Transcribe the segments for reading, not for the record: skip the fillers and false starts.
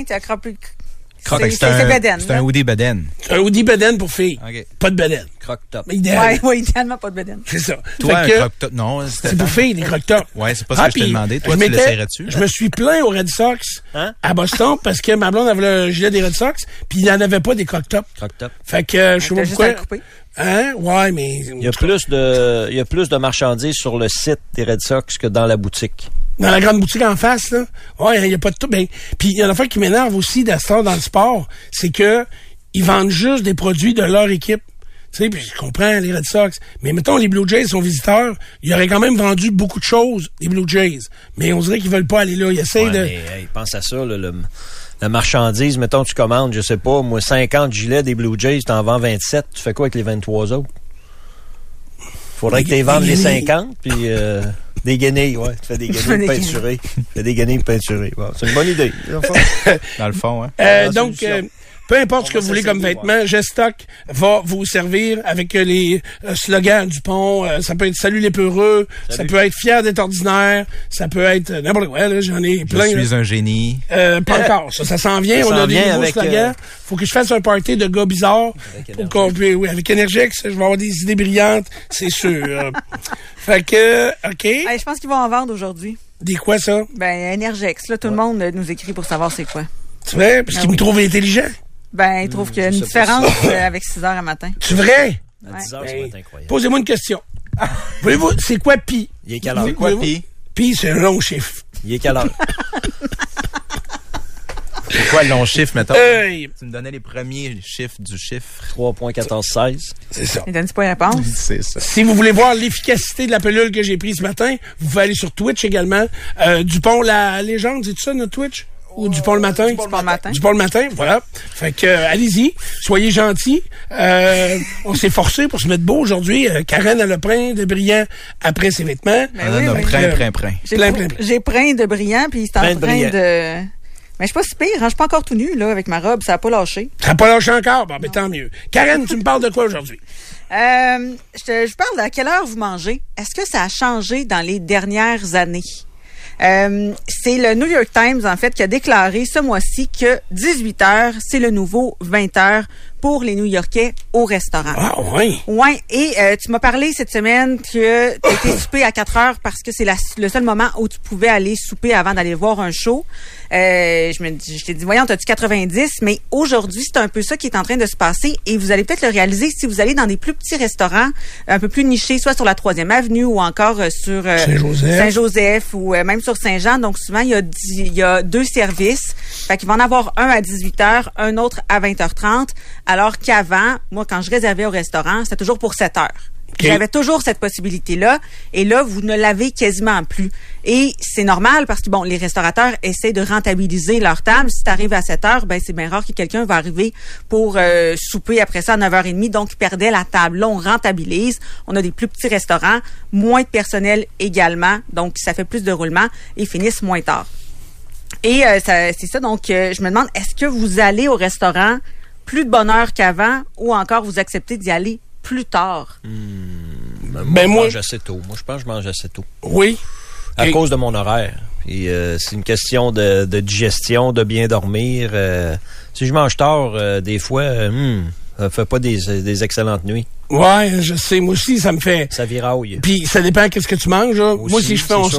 C'est un croque. C'est bedaine. C'est un hoodie bedaine. Un hoodie bedaine pour filles. Okay. Pas de bedaine. Croque-top. Oui, idéalement pas de bedaine. C'est ça. Toi, un croque-top, non. C'est pour filles, des croque-top. Ouais, c'est pas ce que je t'ai demandé. Toi, tu l'essayerais-tu? Je me suis plaint aux Red Sox à Boston parce que ma blonde avait le gilet des Red Sox puis il n'y en avait pas des croque-top. Croque-top. Fait que, je sais pas pourquoi. Hein? Ouais, mais... Il y a plus de marchandises sur le site des Red Sox que dans la boutique. Dans la grande boutique en face, là. Ouais, il n'y a pas de tout. Ben, puis il y a une affaire qui m'énerve aussi d'Astor dans le sport, c'est que ils vendent juste des produits de leur équipe. Tu sais, puis je comprends les Red Sox. Mais mettons, les Blue Jays sont visiteurs, ils auraient quand même vendu beaucoup de choses, les Blue Jays. Mais on dirait qu'ils veulent pas aller là. Ils essayent de... Mais, pense à ça, là, la marchandise, mettons, tu commandes, je sais pas, moi, 50 gilets des Blue Jays, t'en vends 27, tu fais quoi avec les 23 autres? Faudrait que tu vendes les 50, puis des guenilles, ouais. Tu fais des guenilles peinturées. Tu fais des guenilles peinturées. Wow. C'est une bonne idée. Dans le fond, hein. Donc, peu importe ce que vous voulez comme vêtements, Gestock va vous servir avec les slogans du pont. Ça peut être « Salut les peureux », ça peut être « Fier d'être ordinaire », ça peut être n'importe quoi. Là, j'en ai plein. Je suis un génie. Pas encore. Ça s'en vient. On a des nouveaux slogans. Faut que je fasse un party de gars bizarres. Avec Energix, je vais avoir des idées brillantes, c'est sûr. Fait que, OK. Hey, je pense qu'ils vont en vendre aujourd'hui. Des quoi, ça? Ben, Energix. Là, tout le monde nous écrit pour savoir c'est quoi. C'est vrai? Parce qu'ils me trouvent intelligent. Ben, ils trouvent qu'il y a une différence avec 6 heures à matin. C'est vrai? À 10 heures, c'est incroyable. Posez-moi une question. Voulez-vous, c'est quoi pi? Il est quelle heure? C'est quoi pi? Pi, c'est un long chiffre. Il est quelle heure? C'est quoi le long chiffre, mettons? Tu me donnais les premiers chiffres du chiffre. 3.1416. C'est ça. Il donne pas réponse. C'est ça. Si vous voulez voir l'efficacité de la pilule que j'ai prise ce matin, vous pouvez aller sur Twitch également. Dupont la légende, c'est ça notre Twitch? Ou Dupont le matin? Dupont le matin. Dupont le matin, voilà. Fait que, allez-y. Soyez gentils. On s'est forcé pour se mettre beau aujourd'hui. Karen, elle a plein de brillants après ses vêtements. On en a plein. J'ai plein de brillants, puis c'est en train de... Mais je suis pas si pire, hein? Je suis pas encore tout nu, là, avec ma robe. Ça a pas lâché. Ça a pas lâché encore? Bon, mais tant mieux. Karen, tu me parles de quoi aujourd'hui? Je parle à quelle heure vous mangez. Est-ce que ça a changé dans les dernières années? C'est le New York Times, en fait, qui a déclaré ce mois-ci que 18 heures, c'est le nouveau 20 heures pour les New-Yorkais au restaurant. Ah, oui. Ouais. Et tu m'as parlé cette semaine que tu étais souper à 4 heures parce que c'est le seul moment où tu pouvais aller souper avant d'aller voir un show. Je t'ai dit, voyons, t'as-tu 90? Mais aujourd'hui, c'est un peu ça qui est en train de se passer et vous allez peut-être le réaliser si vous allez dans des plus petits restaurants, un peu plus nichés, soit sur la 3e Avenue ou encore sur Saint-Joseph ou même sur Saint-Jean. Donc, souvent, il y a 2 services. Fait qu'il va en avoir un à 18h, un autre à 20h30. Alors qu'avant, moi, quand je réservais au restaurant, c'était toujours pour 7 heures. Okay. J'avais toujours cette possibilité-là. Et là, vous ne l'avez quasiment plus. Et c'est normal parce que, bon, les restaurateurs essaient de rentabiliser leur table. Si tu arrives à 7 heures, ben c'est bien rare que quelqu'un va arriver pour souper après ça à 9h30. Donc, ils perdaient la table. Là, on rentabilise. On a des plus petits restaurants, moins de personnel également. Donc, ça fait plus de roulement et finissent moins tard. Et c'est ça. Donc, je me demande, est-ce que vous allez au restaurant plus de bonne heure qu'avant ou encore vous acceptez d'y aller plus tard? Moi, je mange assez tôt. Moi, je pense que je mange assez tôt. Oui. À cause de mon horaire. Et c'est une question de digestion, de bien dormir. Si je mange tard, des fois, ça fait pas des excellentes nuits. Ouais, je sais. Moi aussi, ça me fait... Ça viraille. Puis ça dépend qu'est-ce que tu manges, là. Aussi, moi, si je fais... On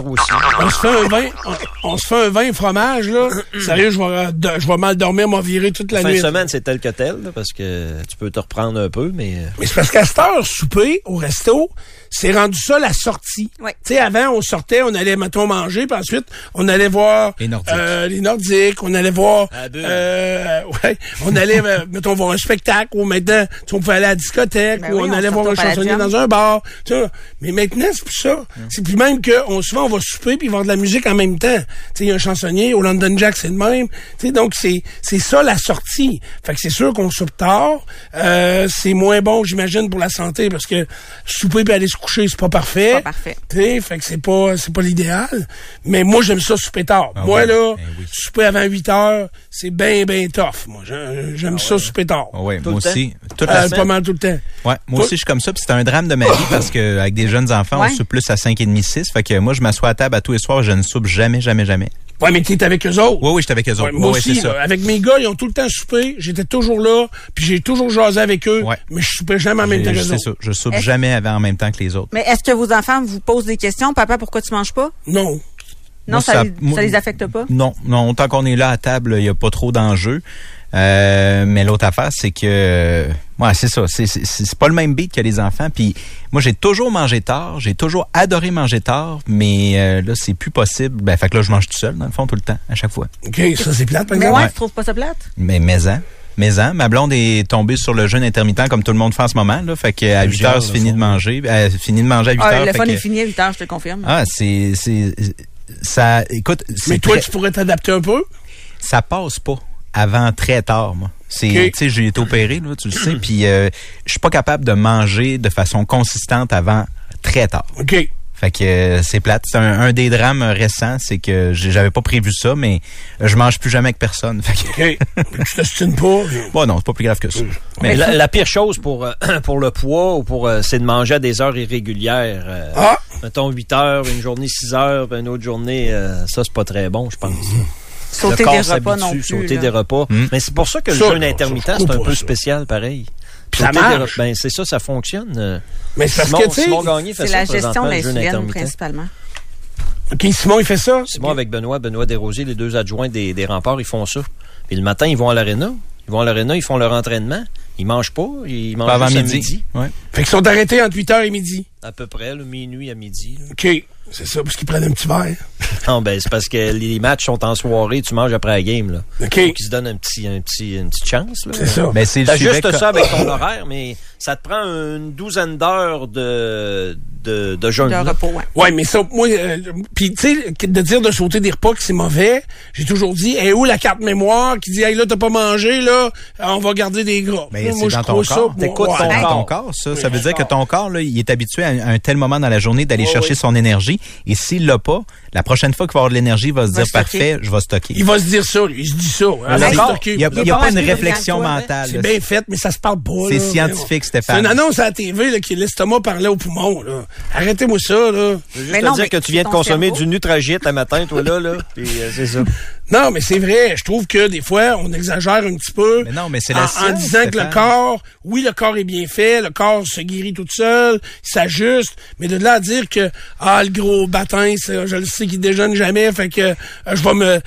se fait un vin fromage, là. Sérieux, je vais mal dormir, moi, virer toute la nuit. Fin de semaine, c'est tel que tel, là, parce que tu peux te reprendre un peu, mais... Mais c'est parce qu'à cette heure, souper au resto, c'est rendu ça la sortie. Ouais. Tu sais, avant, on sortait, on allait, mettons, manger, puis ensuite, on allait voir... Les Nordiques, on allait voir... on allait, mettons, voir un spectacle, ou maintenant, on pouvait aller à la discothèque, ou on allait voir un chansonnier dans un bar. Tu sais, mais maintenant, c'est plus ça. C'est plus même que souvent, on va souper puis voir de la musique en même temps. Tu sais, il y a un chansonnier, au London Jack, c'est le même. Tu sais, donc, c'est ça la sortie. Fait que c'est sûr qu'on soupe tard. C'est moins bon, j'imagine, pour la santé, parce que souper puis aller se coucher, c'est pas parfait. Pas parfait. Tu sais, fait que c'est pas l'idéal. Mais moi, j'aime ça souper tard. Moi, là, souper avant 8 heures, c'est bien tough. Moi, j'aime ça souper tard. Oui, moi aussi. Pas mal tout le temps. Ouais. Moi aussi, je suis comme ça. Puis c'est un drame de ma vie parce que avec des jeunes enfants, on soupe plus à 5h30, 6. Fait que moi, je m'assois à table à tous les soirs, je ne soupe jamais. Ouais, mais t'es avec eux autres. Oui, j'étais avec eux autres. Moi aussi, c'est ça. avec mes gars, ils ont tout le temps soupé. J'étais toujours là, puis j'ai toujours jasé avec eux. Ouais. Mais je soupais jamais en même temps que eux autres. C'est ça. Je soupe jamais en même temps que les autres. Mais est-ce que vos enfants vous posent des questions? Papa, pourquoi tu manges pas? Non. Non, ça les affecte pas? Non, tant qu'on est là à table, il n'y a pas trop d'enjeux. Mais l'autre affaire, c'est que c'est ça. C'est pas le même beat que les enfants. Puis moi, j'ai toujours mangé tard. J'ai toujours adoré manger tard. Mais là, c'est plus possible. Fait que là, je mange tout seul, dans le fond, tout le temps, à chaque fois. OK, ça, c'est plate, par exemple. Mais ouais, tu trouves pas ça plate? Mais ma blonde est tombée sur le jeûne intermittent comme tout le monde fait en ce moment. Là, fait qu'à 8 heures, c'est fini de manger. Elle finit de manger à 8 heures. Le fun est fini à 8 heures, je te confirme. Ça, écoute. Mais toi, tu pourrais t'adapter un peu? Ça passe pas avant très tard, moi. Tu sais, j'ai été opéré, là, tu le sais, puis je suis pas capable de manger de façon consistante avant très tard. OK. Fait que c'est plate. C'est un des drames récents, c'est que j'avais pas prévu ça, mais je mange plus jamais avec personne. Fait que... OK. Tu t'ostines pas? Bon, non, c'est pas plus grave que ça. Mais la pire chose pour le poids ou c'est de manger à des heures irrégulières. Mettons 8 heures, une journée 6 heures, une autre journée, ça c'est pas très bon, je pense. Sauter des repas non plus. Sauter des repas. Mais c'est pour ça que le jeûne intermittent, c'est un peu spécial, pareil. Ça marche. C'est ça, ça fonctionne. Mais c'est parce que, tu sais, Simon Gagné fait ça, c'est la gestion de l'insuline, principalement. OK, Simon, il fait ça? Simon avec Benoît Desrosiers, les deux adjoints des Remparts, ils font ça. Puis le matin, ils vont à l'aréna. Ils font leur entraînement. Ils mangent pas. Ils mangent avant midi. Ouais. Fait qu'ils sont arrêtés entre 8h et midi. À peu près, minuit à midi. Là. OK. C'est ça, parce qu'ils prennent un petit verre. Non, c'est parce que les matchs sont en soirée, tu manges après la game, là. OK. Faut qu'ils se donnent une petite chance, là. C'est ça. Mais c'est juste ça avec ton horaire, mais ça te prend une douzaine d'heures de jeûne. De repos, ouais, mais ça, moi, puis tu sais, de dire de sauter des repas que c'est mauvais, j'ai toujours dit, où la carte mémoire qui dit, hey, là, t'as pas mangé, là, on va garder des gras. Mais c'est dans ton corps. T'écoutes ton corps, ça. Ça veut dire que ton corps, là, il est habitué à un tel moment dans la journée d'aller chercher son énergie. Et s'il l'a pas, la prochaine fois qu'il va avoir de l'énergie, il va se dire, parfait, je vais stocker. Il va se dire ça, il se dit ça. Il n'y a pas une réflexion mentale. C'est bien fait, mais ça se parle pas. C'est scientifique, Stéphane. C'est une annonce à la TV, là, qui l'estomac parlait au poumon, là. Arrêtez-moi ça, là. Je veux juste te dire que tu viens de consommer du Nutragite un matin, toi, là. Puis c'est ça. Non, mais c'est vrai. Je trouve que des fois, on exagère un petit peu. Mais non, mais c'est la science, en disant que le corps, le corps est bien fait, le corps se guérit tout seul, il s'ajuste. Mais de là à dire que, le gros bâtin, je le sais qu'il déjeune jamais, fait que je vais me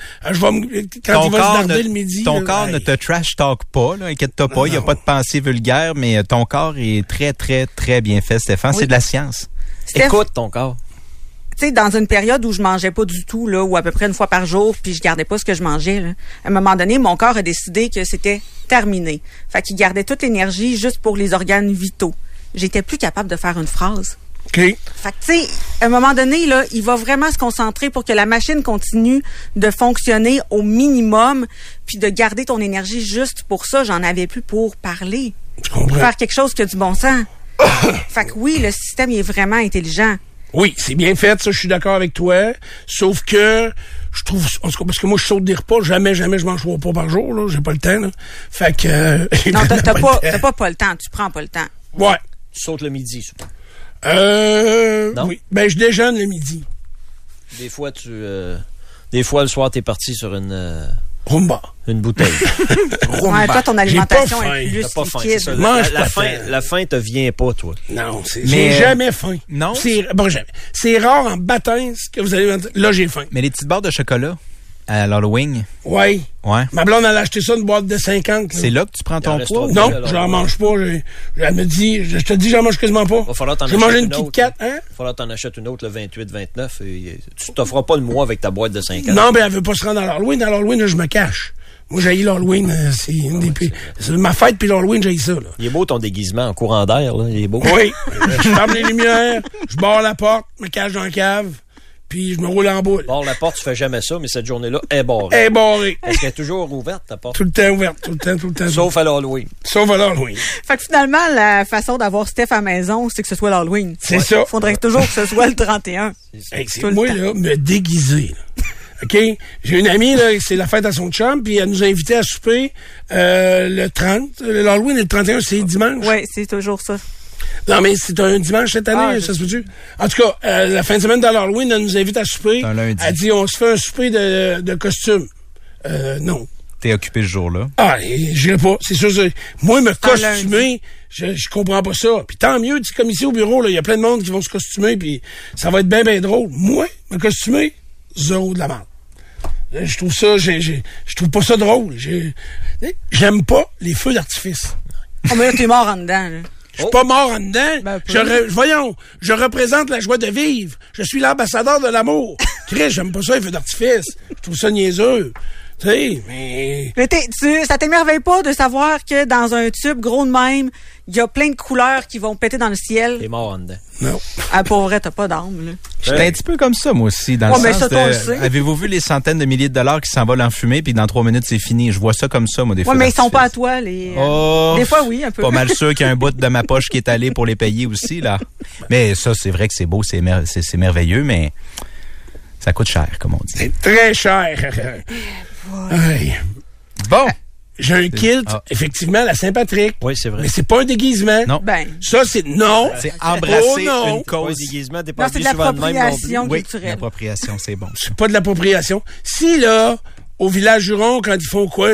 quand il va se darder le midi. Ton corps ne te trash talk pas, là, inquiète-toi pas, il n'y a pas de pensée vulgaire, mais ton corps est très, très, très bien fait, Stéphane. C'est de la science. Écoute ton corps. Tu sais, dans une période où je mangeais pas du tout, là, ou à peu près une fois par jour, puis je gardais pas ce que je mangeais, là, à un moment donné, mon corps a décidé que c'était terminé. Fait qu'il gardait toute l'énergie juste pour les organes vitaux. J'étais plus capable de faire une phrase. OK. Fait que, tu sais, à un moment donné, là, il va vraiment se concentrer pour que la machine continue de fonctionner au minimum, puis de garder ton énergie juste pour ça. J'en avais plus pour parler. Je comprends. Pour faire quelque chose qui a du bon sens. Fait que oui, le système, il est vraiment intelligent. Oui, c'est bien fait, ça, je suis d'accord avec toi. Sauf que, je trouve, en tout cas, parce que moi, je saute des repas, jamais je mange 3 repas par jour, là. J'ai pas le temps, là. Fait que, non, t'as pas le temps, tu prends pas le temps. Ouais. Tu sautes le midi, je pense. Non? Oui. Je déjeune le midi. Des fois, le soir, t'es parti sur Rumba. Une bouteille. Ouais, toi, ton alimentation est plus liquide. La faim te vient pas, toi. Non, j'ai jamais faim. Non? Jamais. C'est rare en baptême que vous allez... Là, j'ai faim. Mais les petites barres de chocolat à l'Halloween. Oui. Ouais. Ma blonde, elle a acheté ça, une boîte de 50. C'est là que tu prends ton poids? Non, je n'en mange pas. Elle me dit, je te dis, j'en mange quasiment pas. Va falloir t'en acheter manger une Kit Kat, hein? Va falloir t'en acheter une autre le 28-29. Tu t'offres pas le mois avec ta boîte de 50. Non, elle veut pas se rendre à l'Halloween. À l'Halloween, je me cache. Moi, j'ai l'Halloween, c'est une des plus... C'est ma fête, puis l'Halloween, j'ai ça, là. Il est beau ton déguisement en courant d'air, là. Il est beau. Oui. Je ferme les lumières, je barre la porte, me cache dans la cave, puis je me roule en boule. Barre la porte, tu fais jamais ça, mais cette journée-là est barrée. Elle est barrée. Est-ce qu'elle est toujours ouverte, ta porte? Tout le temps ouverte, tout le temps. Sauf à l'Halloween. Sauf à l'Halloween. Fait que finalement, la façon d'avoir Steph à la maison, c'est que ce soit l'Halloween. C'est ça. Faudrait toujours que ce soit le 31. C'est moi, là, me déguiser, là. OK? J'ai une amie, là, c'est la fête à son chum, puis elle nous a invités à souper le 30. L'Halloween et le 31, c'est dimanche. Oui, c'est toujours ça. Non, mais c'est un dimanche cette année, ça se peut-tu? En tout cas, la fin de semaine de l'Halloween, elle nous invite à souper. Un lundi. Elle dit, on se fait un souper de costumes. Non. T'es occupé ce jour-là? Ah, j'irai pas. C'est sûr, moi, me costumer, je comprends pas ça. Puis tant mieux, tu sais, comme ici au bureau, il y a plein de monde qui vont se costumer, puis ça va être bien, bien drôle. Moi, me costumer, zéro de la merde. Je trouve ça, je trouve pas ça drôle. J'aime pas les feux d'artifice. Oh, mais là, t'es mort en dedans, là. Je suis pas mort en dedans. Ben, voyons, je représente la joie de vivre. Je suis l'ambassadeur de l'amour. Chris, j'aime pas ça, les feux d'artifice. Je trouve ça niaiseux. Tu sais, mais ça t'émerveille pas de savoir que dans un tube gros de même, il y a plein de couleurs qui vont péter dans le ciel? T'es mort en dedans. non. Ah, pour vrai, t'as pas d'âme, là. J'étais un petit peu comme ça, moi aussi, dans le mais sens ça, toi, on le de... sait. Avez-vous vu les centaines de milliers de dollars qui s'envolent en fumée, puis dans 3 minutes, c'est fini? Je vois ça comme ça, moi, des fois. Ouais, mais ils sont pas à toi, les... Des fois, oui, un peu. Pas mal sûr qu'il y a un bout de ma poche qui est allé pour les payer aussi, là. Mais ça, c'est vrai que c'est beau, c'est merveilleux, mais ça coûte cher, comme on dit. C'est très cher. Aïe. Bon! J'ai un kilt, effectivement, la Saint-Patrick. Oui, c'est vrai. Mais c'est pas un déguisement. Non. Ben, Ça, c'est non. C'est embrasser non. une Pas un cause. déguisement, t'es non, pas c'est de habillé souvent de même non plus. l'appropriation Oui, culturelle. l'appropriation, c'est bon. C'est pas de l'appropriation. Si, là, au village Juron, quand ils font quoi?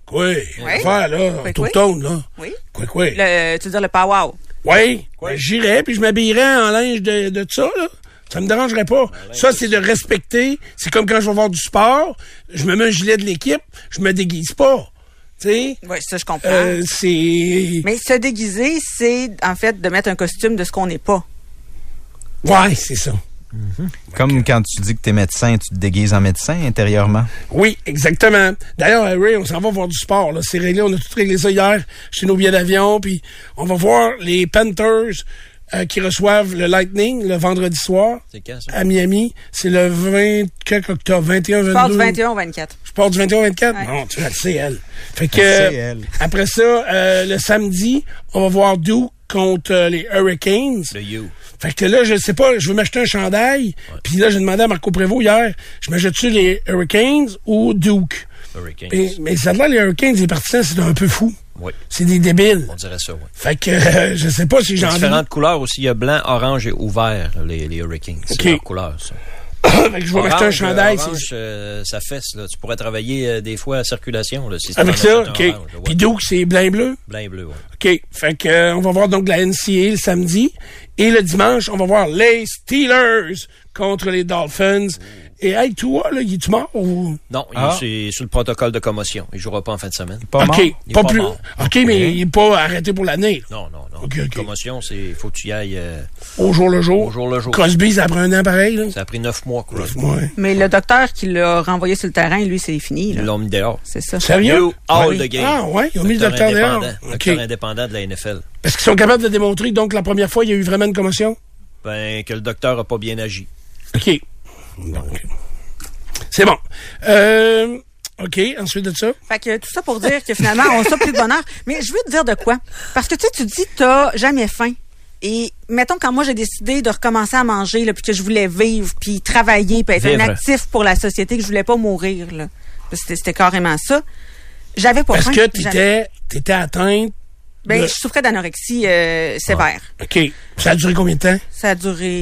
Faire, là, Quoi, tout quoi? tourne, là. Oui. Quoi? Tu veux dire le pow-wow? Oui. J'irais, puis je m'habillerais en linge de ça, là. Ça me dérangerait pas. Ça, c'est de respecter. C'est comme quand je vais voir du sport, je me mets un gilet de l'équipe, je me déguise pas. Tu sais? Oui, ça, je comprends. C'est... Mais se déguiser, c'est, en fait, de mettre un costume de ce qu'on n'est pas. Ouais, c'est ça. Comme quand tu dis que t'es médecin, tu te déguises en médecin intérieurement. Oui, exactement. D'ailleurs, Ray, on s'en va voir du sport, là. C'est réglé, on a tout réglé ça hier chez nos billets d'avion, puis on va voir les Panthers qui reçoivent le Lightning le vendredi soir C'est quand, ça? à Miami. C'est le 24 octobre, 21-22. Je pars du 21 au 24. Je pars du 21-24? Ouais. Non, tu vas le sais, elle. Fait que, Elle sait, elle. après ça, le samedi, on va voir Duke contre les Hurricanes. Le You. Fait que là, je sais pas, je veux m'acheter un chandail. Puis là, j'ai demandé à Marco Prévost hier, je m'achète-tu les Hurricanes ou Duke? Hurricanes. Mais ça a l'air, les Hurricanes, les partisans, c'est un peu fou. Oui. C'est des débiles. On dirait ça, oui. Fait que je sais pas si Il y j'ai a envie. différentes couleurs aussi. Il y a blanc, orange et ouvert, les Hurricanes. C'est OK. leur couleur, ça. Fait que je vais m'acheter un chandail. Orange, ça fesse, là. Tu pourrais travailler des fois à circulation, là, si tu Avec en ça, achètes un OK. orange, là, ouais. Puis Duke, c'est blanc et bleu. Blanc et bleu, oui. OK. Fait que on va voir donc la NCAA le samedi. Et le dimanche, on va voir les Steelers contre les Dolphins. Et hey, toi, là, il est-tu mort ou... Non, c'est sur le protocole de commotion. Il jouera pas en fin de semaine. Pas mort. OK. Il est Pas pas plus. mort. OK, mais il est pas arrêté pour l'année. Non. OK. Commotion, c'est faut que tu y ailles Au jour le jour. au jour le jour. Crosby, ça prend un an pareil, là. Ça a pris 9 mois, quoi. Ouais. Mais le docteur qui l'a renvoyé sur le terrain, lui, c'est fini, Ils là. l'ont mis dehors. C'est ça. Sérieux? You all Ouais. the game. Ah, ouais, ils ont mis le docteur dehors. indépendant. OK. Docteur indépendant de la NFL. Est-ce qu'ils sont capables de démontrer, donc, la première fois, il y a eu vraiment une commotion? Ben, que le docteur a pas bien agi. OK. Donc, c'est bon. OK, ensuite de ça. Fait que tout ça pour dire que finalement, on sort plus de bonheur. Mais je veux te dire de quoi? Parce que tu dis que t'as jamais faim. Et mettons, quand moi j'ai décidé de recommencer à manger, là, puis que je voulais vivre, puis travailler, puis être Vivre. un actif pour la société, que je voulais pas mourir, là. Parce que c'était carrément ça. J'avais pas Parce faim. que J'avais- t'étais atteinte. Ben, de- je souffrais d'anorexie sévère. OK. Ça a duré combien de temps? Ça a duré,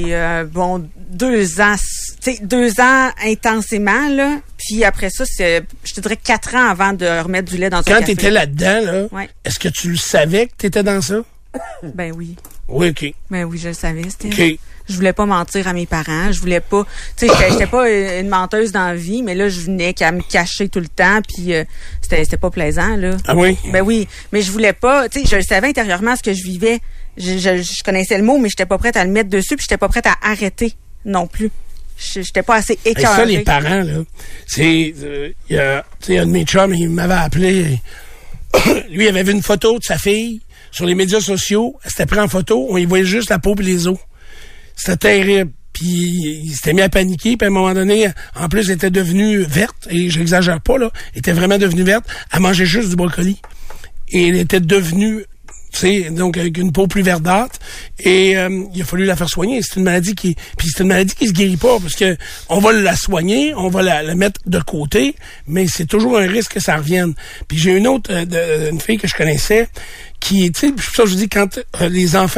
2 ans. Tu sais, 2 ans intensément, là. Puis après ça, je te dirais 4 ans avant de remettre du lait dans un Quand café. t'étais là-dedans, là, Ouais. est-ce que tu le savais que t'étais dans ça? Ben oui. Oui, OK. Ben oui, je le savais. C'était... OK. Je voulais pas mentir à mes parents. Je voulais pas... Tu sais, j'étais pas une menteuse dans la vie, mais là, je venais qu'à me cacher tout le temps, puis c'était pas plaisant, là. Ah oui? Ben oui, mais je voulais pas... Tu sais, je le savais intérieurement ce que je vivais. Je connaissais le mot, mais j'étais pas prête à le mettre dessus, puis j'étais pas prête à arrêter non plus. J'étais pas assez Hey, écœurée. ça, les parents, là, c'est... Il y a un de mes chums, il m'avait appelé. Lui, il avait vu une photo de sa fille sur les médias sociaux. Elle s'était pris en photo. On y voyait juste la peau et les os. C'était terrible. Puis il s'était mis à paniquer. Puis à un moment donné, en plus, elle était devenue verte. Et je n'exagère pas, là. Elle était vraiment devenue verte. Elle mangeait juste du brocoli. Et elle était devenue... Tu sais, donc avec une peau plus verdâtre, et il a fallu la faire soigner. C'est une maladie qui se guérit pas, parce que on va la soigner, on va la mettre de côté, mais c'est toujours un risque que ça revienne. Puis j'ai une autre, une fille que je connaissais, qui, tu sais, ça je vous dis, quand les enfants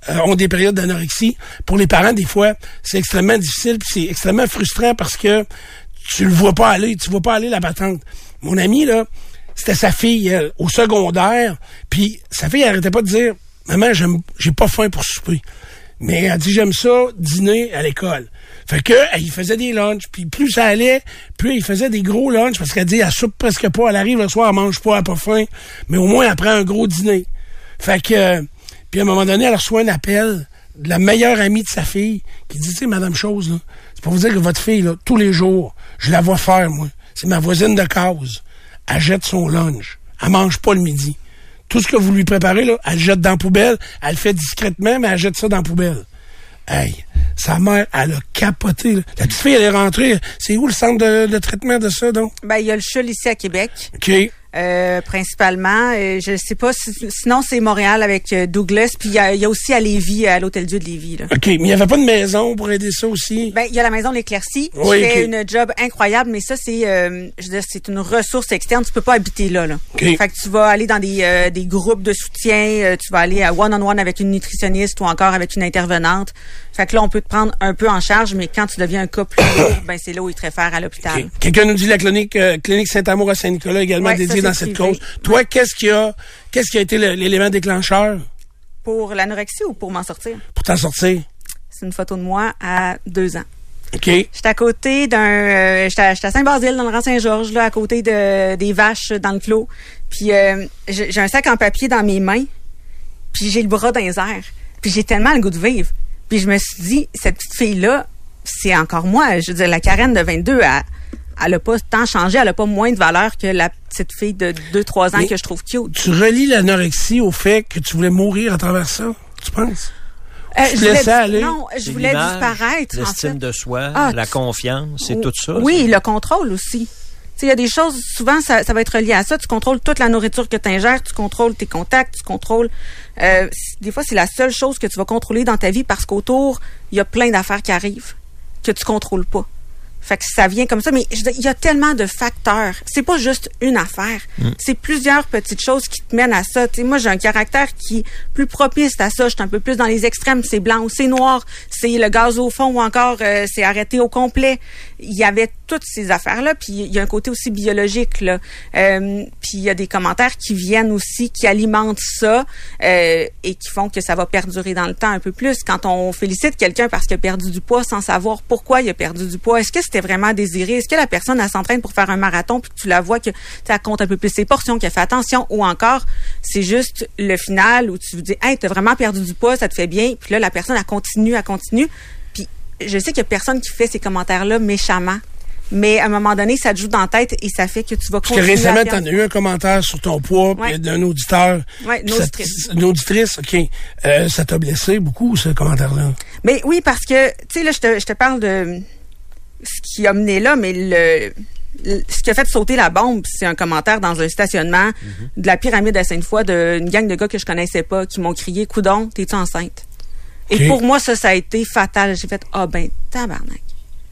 ont des périodes d'anorexie. Pour les parents, des fois, c'est extrêmement difficile, puis c'est extrêmement frustrant parce que tu vois pas aller la patente. Mon ami, là, c'était sa fille, elle, au secondaire, puis sa fille, elle arrêtait pas de dire « Maman, j'ai pas faim pour souper. » Mais elle dit « J'aime ça, dîner à l'école. » Fait que, il faisait des lunchs, puis plus ça allait, plus il faisait des gros lunchs, parce qu'elle dit « Elle soupe presque pas, elle arrive le soir, elle mange pas, elle a pas faim, mais au moins, elle prend un gros dîner. » Fait que, puis à un moment donné, elle reçoit un appel de la meilleure amie de sa fille, qui dit « Tu sais, Madame Chose, là, c'est pour vous dire que votre fille, là, tous les jours, je la vois faire, moi. C'est ma voisine de case. Elle jette son lunch. Elle mange pas le midi. Tout ce que vous lui préparez, là, elle le jette dans la poubelle. Elle le fait discrètement, mais elle jette ça dans la poubelle. » Hey, sa mère, elle a capoté. Là. La petite fille, elle est rentrée. C'est où le centre de traitement de ça, donc? Ben, il y a le CHUL ici à Québec. OK. Principalement. Je sais pas, sinon c'est Montréal avec Douglas, puis il y a aussi à Lévis, à l'Hôtel-Dieu de Lévis. Là. OK, mais il n'y avait pas de maison pour aider ça aussi? Ben, il y a la maison de l'Éclaircie, qui fait une job incroyable, mais ça, c'est je veux dire, c'est une ressource externe, tu peux pas habiter là. Okay. Fait que tu vas aller dans des groupes de soutien, tu vas aller à one-on-one avec une nutritionniste ou encore avec une intervenante. Fait que là, on peut te prendre un peu en charge, mais quand tu deviens un cas plus lourd, ben c'est là où ils te réfèrent à l'hôpital. Okay. Quelqu'un nous dit la clinique Saint-Amour à Saint-Nicolas également dédiée dans cette cause. Toi, qu'est-ce qui a été l'élément déclencheur? Pour l'anorexie ou pour m'en sortir? Pour t'en sortir? C'est une photo de moi à 2 ans. OK. J'étais à côté j'étais à Saint-Basile, dans le Rang Saint-Georges, là, à côté des vaches dans le clos. Puis j'ai un sac en papier dans mes mains, puis j'ai le bras dans les airs. Puis j'ai tellement le goût de vivre. Puis je me suis dit, cette petite fille-là, c'est encore moi. Je veux dire, la Karen de 22, elle a pas tant changé, elle a pas moins de valeur que la petite fille de 2-3 ans mais que je trouve cute. Tu relis l'anorexie au fait que tu voulais mourir à travers ça, tu penses? Non, je voulais disparaître. L'estime de soi, la confiance, c'est tout ça. Oui, le contrôle aussi. Il y a des choses, souvent, ça va être relié à ça. Tu contrôles toute la nourriture que tu ingères, tu contrôles tes contacts, tu contrôles... des fois, c'est la seule chose que tu vas contrôler dans ta vie parce qu'autour, il y a plein d'affaires qui arrivent que tu contrôles pas. Fait que ça vient comme ça, mais il y a tellement de facteurs. C'est pas juste une affaire. C'est plusieurs petites choses qui te mènent à ça. T'sais, moi, j'ai un caractère qui est plus propice à ça. Je suis un peu plus dans les extrêmes. C'est blanc ou c'est noir. C'est le gaz au fond ou encore c'est arrêté au complet. Il y avait toutes ces affaires-là. Puis il y a un côté aussi biologique, là. Puis il y a des commentaires qui viennent aussi, qui alimentent ça et qui font que ça va perdurer dans le temps un peu plus. Quand on félicite quelqu'un parce qu'il a perdu du poids sans savoir pourquoi il a perdu du poids, est-ce que c'était vraiment désiré? Est-ce que la personne, elle s'entraîne pour faire un marathon puis que tu la vois que ça compte un peu plus ses portions, qu'elle fait attention, ou encore c'est juste le final où tu vous dis « Hey, t'as vraiment perdu du poids, ça te fait bien », puis là, la personne, elle continue. Puis je sais qu'il y a personne qui fait ces commentaires-là méchamment, mais à un moment donné, ça te joue dans la tête et ça fait que tu vas continuer. Parce que récemment, t'en as eu un commentaire sur ton poids d'un auditeur. Oui, une auditrice, OK. Ça t'a blessé beaucoup, ce commentaire-là? Mais oui, parce que, tu sais, là, je te parle de ce qui a mené là, mais ce qui a fait sauter la bombe, c'est un commentaire dans un stationnement de la pyramide à Sainte-Foy d'une gang de gars que je connaissais pas qui m'ont crié « Coudon, t'es-tu enceinte? » Et pour moi, ça a été fatal. J'ai fait « Ah ben, tabarnak. »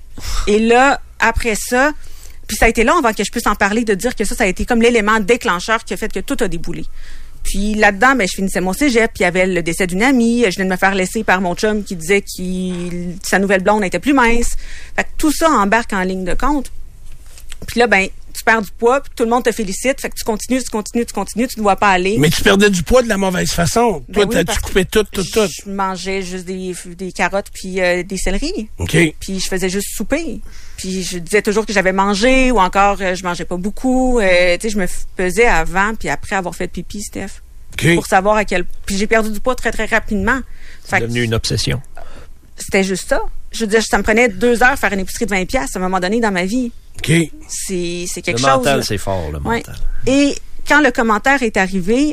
Et là, après ça, puis ça a été long avant que je puisse en parler, de dire que ça a été comme l'élément déclencheur qui a fait que tout a déboulé. Puis là-dedans, ben, je finissais mon cégep, puis il y avait le décès d'une amie, je venais de me faire laisser par mon chum qui disait que sa nouvelle blonde était plus mince. Fait que tout ça embarque en ligne de compte. Puis là, ben, tu perds du poids, puis tout le monde te félicite, fait que tu continues, tu ne vois pas aller. Mais tu perdais du poids de la mauvaise façon. Ben toi, tu coupais tout. Je mangeais juste des carottes puis des céleris. OK. Puis je faisais juste souper. Puis je disais toujours que j'avais mangé ou encore je mangeais pas beaucoup. Tu sais, je me pesais avant puis après avoir fait pipi, Steph. OK. Pour savoir à quel... Puis j'ai perdu du poids très, très rapidement. C'est devenu une obsession. C'était juste ça. Je veux dire, ça me prenait 2 heures faire une épicerie de 20$ à un moment donné dans ma vie. OK. C'est quelque chose. Le mental, c'est fort, le mental. Et quand le commentaire est arrivé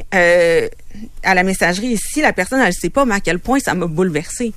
à la messagerie ici, la personne, elle ne sait pas, mais à quel point ça m'a bouleversée.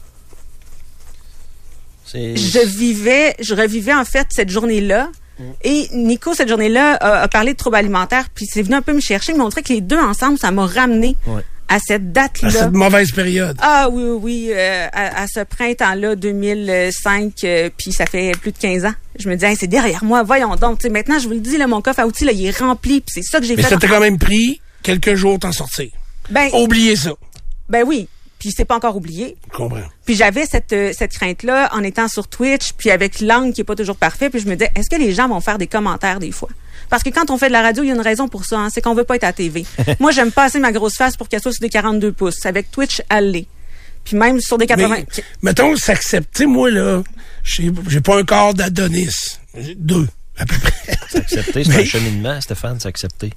Je revivais en fait cette journée-là. Et Nico, cette journée-là, a parlé de troubles alimentaires, puis c'est venu un peu me chercher, mais on dirait que les deux ensemble, ça m'a ramené à cette date-là. À cette mauvaise période. Ah oui, à ce printemps-là, 2005, puis ça fait plus de 15 ans. Je me dis, hey, c'est derrière moi, voyons donc. T'sais, maintenant, je vous le dis, là, mon coffre à outils, là, il est rempli, puis c'est ça que j'ai fait. Mais ça t'a quand même pris quelques jours t'en sortir. Oubliez ça. Ben oui. puis c'est pas encore oublié. Je comprends. Puis j'avais cette crainte-là en étant sur Twitch, puis avec l'angle qui est pas toujours parfait, puis je me disais, est-ce que les gens vont faire des commentaires des fois? Parce que quand on fait de la radio, il y a une raison pour ça, c'est qu'on veut pas être à TV. Moi, j'aime pas assez ma grosse face pour qu'elle soit sur des 42 pouces. Avec Twitch, elle l'est. Puis même sur des 80... Mais, mettons, s'accepter, tu sais, moi, là, j'ai pas un corps d'Adonis. J'ai 2, à peu près. S'accepter, c'est un cheminement, Stéphane, s'accepter.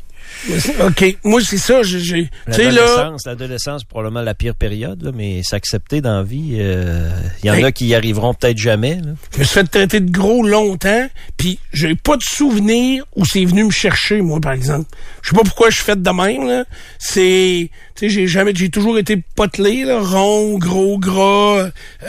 OK. Moi, c'est ça. L'adolescence, c'est probablement la pire période, là, mais s'accepter dans la vie, il y en a qui y arriveront peut-être jamais. Là. Je me suis fait traiter de gros longtemps, puis j'ai pas de souvenir où c'est venu me chercher, moi, par exemple. Je sais pas pourquoi je suis fait de même, là. Tu sais, j'ai toujours été potelé, là, rond, gros, gras,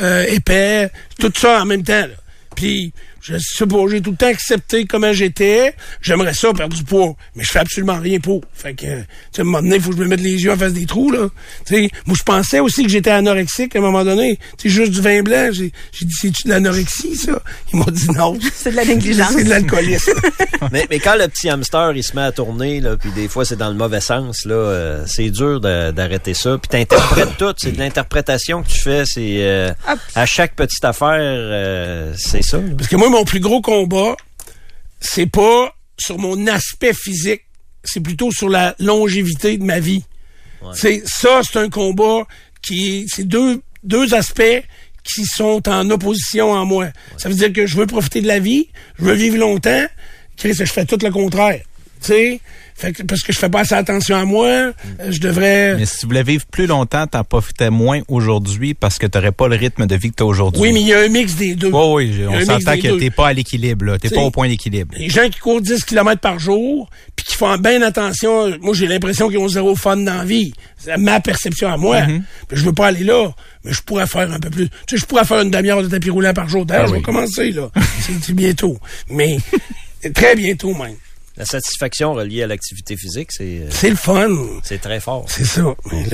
épais, tout ça en même temps, là. Puis, je sais pas, j'ai tout le temps accepté comment j'étais. J'aimerais ça, perdre du poids. Mais je fais absolument rien pour. Fait que, tu sais, à un moment donné, il faut que je me mette les yeux en face des trous, là. Tu sais, moi, je pensais aussi que j'étais anorexique à un moment donné. Tu sais, juste du vin blanc. J'ai dit, c'est-tu de l'anorexie, ça? Ils m'ont dit non. C'est de la négligence. C'est de l'alcoolisme. mais quand le petit hamster, il se met à tourner, là, puis des fois, c'est dans le mauvais sens, là, c'est dur d'arrêter ça. Puis t'interprètes tout. C'est de l'interprétation que tu fais. C'est, à chaque petite affaire, c'est ça. Là. Parce que moi, mon plus gros combat, c'est pas sur mon aspect physique, c'est plutôt sur la longévité de ma vie. Ouais. C'est un combat c'est deux aspects qui sont en opposition en moi. Ouais. Ça veut dire que je veux profiter de la vie, je veux vivre longtemps, je fais tout le contraire. Tu sais, parce que je fais pas assez attention à moi, je devrais... Mais si tu voulais vivre plus longtemps, t'en profitais moins aujourd'hui parce que t'aurais pas le rythme de vie que t'as aujourd'hui. Oui, mais il y a un mix des deux. Oui, on s'entend que t'es pas à l'équilibre, là. T'es pas au point d'équilibre. Les gens qui courent 10 km par jour, puis qui font bien attention, moi, j'ai l'impression qu'ils ont zéro fun dans la vie. C'est ma perception à moi. Puis je veux pas aller là, mais je pourrais faire un peu plus. Tu sais, je pourrais faire une demi-heure de tapis roulant par jour. D'ailleurs, je vais commencer, là. c'est bientôt. Mais très bientôt, même. La satisfaction reliée à l'activité physique, c'est le fun. C'est très fort. C'est ça. Mais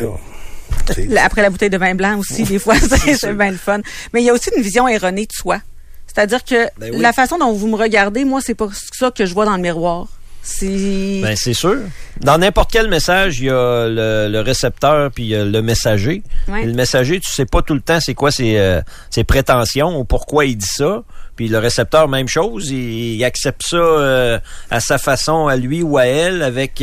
là, après la bouteille de vin blanc aussi, des fois, c'est bien le fun. Mais il y a aussi une vision erronée de soi. C'est-à-dire que la façon dont vous me regardez, moi, c'est pas ça que je vois dans le miroir. C'est sûr. Dans n'importe quel message, il y a le récepteur puis le messager. Ouais. Et le messager, tu sais pas tout le temps c'est quoi ses prétentions ou pourquoi il dit ça. Puis le récepteur, même chose, il accepte ça à sa façon, à lui ou à elle, avec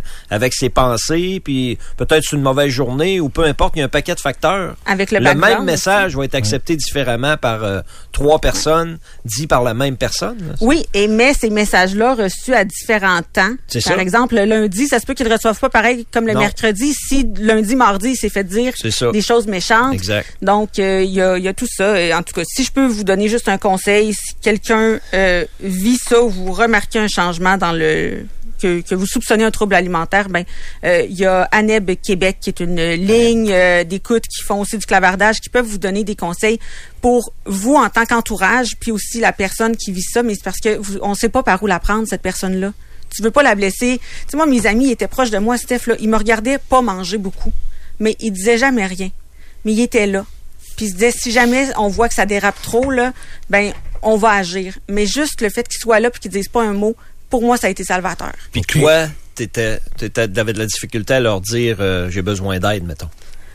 ses pensées, puis peut-être c'est une mauvaise journée ou peu importe, il y a un paquet de facteurs. Avec le même message va être accepté différemment par 3 personnes, dit par la même personne. Là, oui, mais ces messages-là reçus à différents temps. Par exemple, le lundi, ça se peut qu'ils ne reçoivent pas pareil comme le mercredi. Si lundi, mardi, il s'est fait dire des choses méchantes. Exact. Donc, il y a tout ça. En tout cas, si je peux vous donner juste un conseil, si quelqu'un vit ça ou vous remarquez un changement dans que vous soupçonnez un trouble alimentaire, il y a ANEB Québec qui est une ligne d'écoute qui font aussi du clavardage, qui peuvent vous donner des conseils pour vous en tant qu'entourage, puis aussi la personne qui vit ça, mais c'est parce que on sait pas par où la prendre, cette personne-là. Tu veux pas la blesser. Tu sais, moi, mes amis étaient proches de moi, Steph, là, ils me regardaient pas manger beaucoup, mais ils disaient jamais rien. Mais ils étaient là. Puis ils se disaient, si jamais on voit que ça dérape trop, là, on va agir. Mais juste le fait qu'ils soient là puis qu'ils disent pas un mot, pour moi, ça a été salvateur. Puis toi, t'avais de la difficulté à leur dire j'ai besoin d'aide, mettons.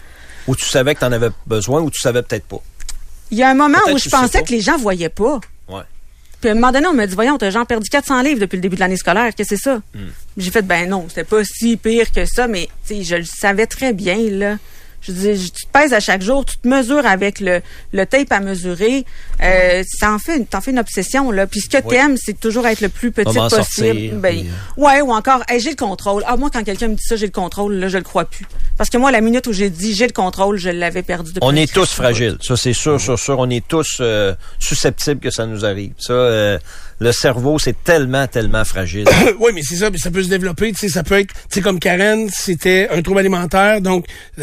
Ou tu savais que t'en avais besoin ou tu savais peut-être pas. Il y a un moment où je pensais que les gens voyaient pas. Ouais. Puis à un moment donné, on me dit, voyons, t'as genre perdu 400 livres depuis le début de l'année scolaire. Qu'est-ce que c'est ça? J'ai fait, non, c'était pas si pire que ça, mais je le savais très bien, là. Je dis, tu te pèses à chaque jour, tu te mesures avec le tape à mesurer. T'en fais une obsession, là. Puis ce que t'aimes, c'est toujours être le plus petit possible. Ou encore, j'ai le contrôle. Ah, moi, quand quelqu'un me dit ça, j'ai le contrôle, là, je le crois plus. Parce que moi, la minute où j'ai dit j'ai le contrôle, je l'avais perdu depuis. On est tous fragiles. Ça, c'est sûr. On est tous susceptibles que ça nous arrive. Ça, le cerveau, c'est tellement fragile. Oui, mais c'est ça, mais ça peut se développer. Tu sais, ça peut être, tu sais, comme Karen, c'était un trouble alimentaire, donc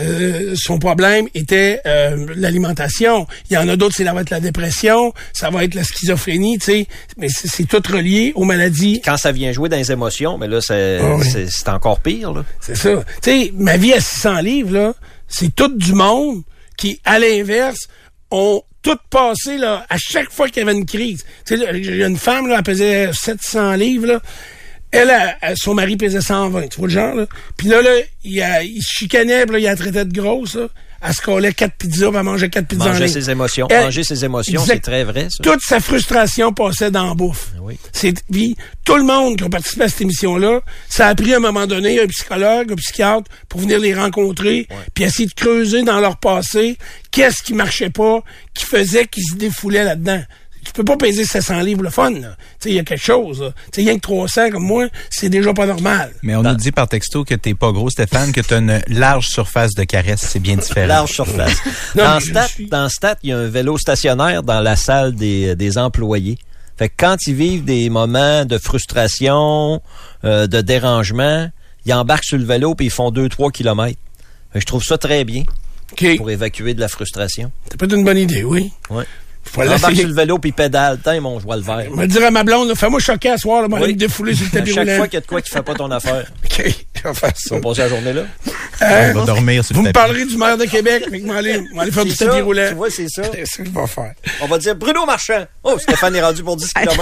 son problème était l'alimentation. Il y en a d'autres, ça va être la dépression, ça va être la schizophrénie, tu sais, mais c'est tout relié aux maladies. Quand ça vient jouer dans les émotions, mais là, c'est encore pire, là. C'est ça. Tu sais, ma vie à 600 livres, là, c'est tout du monde qui, à l'inverse, ont tout passé, là, à chaque fois qu'il y avait une crise. Tu sais, il y a une femme, là, elle pesait 700 livres, là. son mari pesait 120, tu vois le genre, là? Puis là, il se chicanait, puis là, il la traitait de grosse, là. Elle se collait 4 pizzas, elle mangeait 4 pizzas en ligne. Manger ses émotions, c'est très vrai, ça. Toute sa frustration passait dans la bouffe. Oui. Puis tout le monde qui a participé à cette émission-là, ça a pris à un moment donné un psychologue, un psychiatre pour venir les rencontrer, puis essayer de creuser dans leur passé qu'est-ce qui marchait pas, qui faisait qu'ils se défoulaient là-dedans. Tu peux pas peser 700 livres le fun, là. Tu sais, il y a quelque chose, tu sais, rien que 300 comme moi, c'est déjà pas normal. Mais on nous dit par texto que t'es pas gros, Stéphane, que t'as une large surface de caresse. C'est bien différent. Large surface. Dans Stat, il y a un vélo stationnaire dans la salle des employés. Fait que quand ils vivent des moments de frustration, de dérangement, ils embarquent sur le vélo puis ils font 2-3 kilomètres. Fait que je trouve ça très bien pour évacuer de la frustration. C'est peut-être une bonne idée, oui. Ouais. Embarque sur le vélo puis pédale. Tiens, mon joie le vert. Je vais dire à ma blonde, fais-moi choquer à soir, moi, me défouler sur le tapis roulant. Chaque fois qu'il y a de quoi qui fait pas ton affaire. OK, je vais faire ça. On va passer la journée là. On va dormir sur le tapis. Vous me parlerez du maire de Québec, mais je vais aller faire du tapis roulant. Tu vois, c'est ça. C'est ça que je vais faire. On va dire Bruno Marchand. Oh, Stéphane est rendu pour 10 km.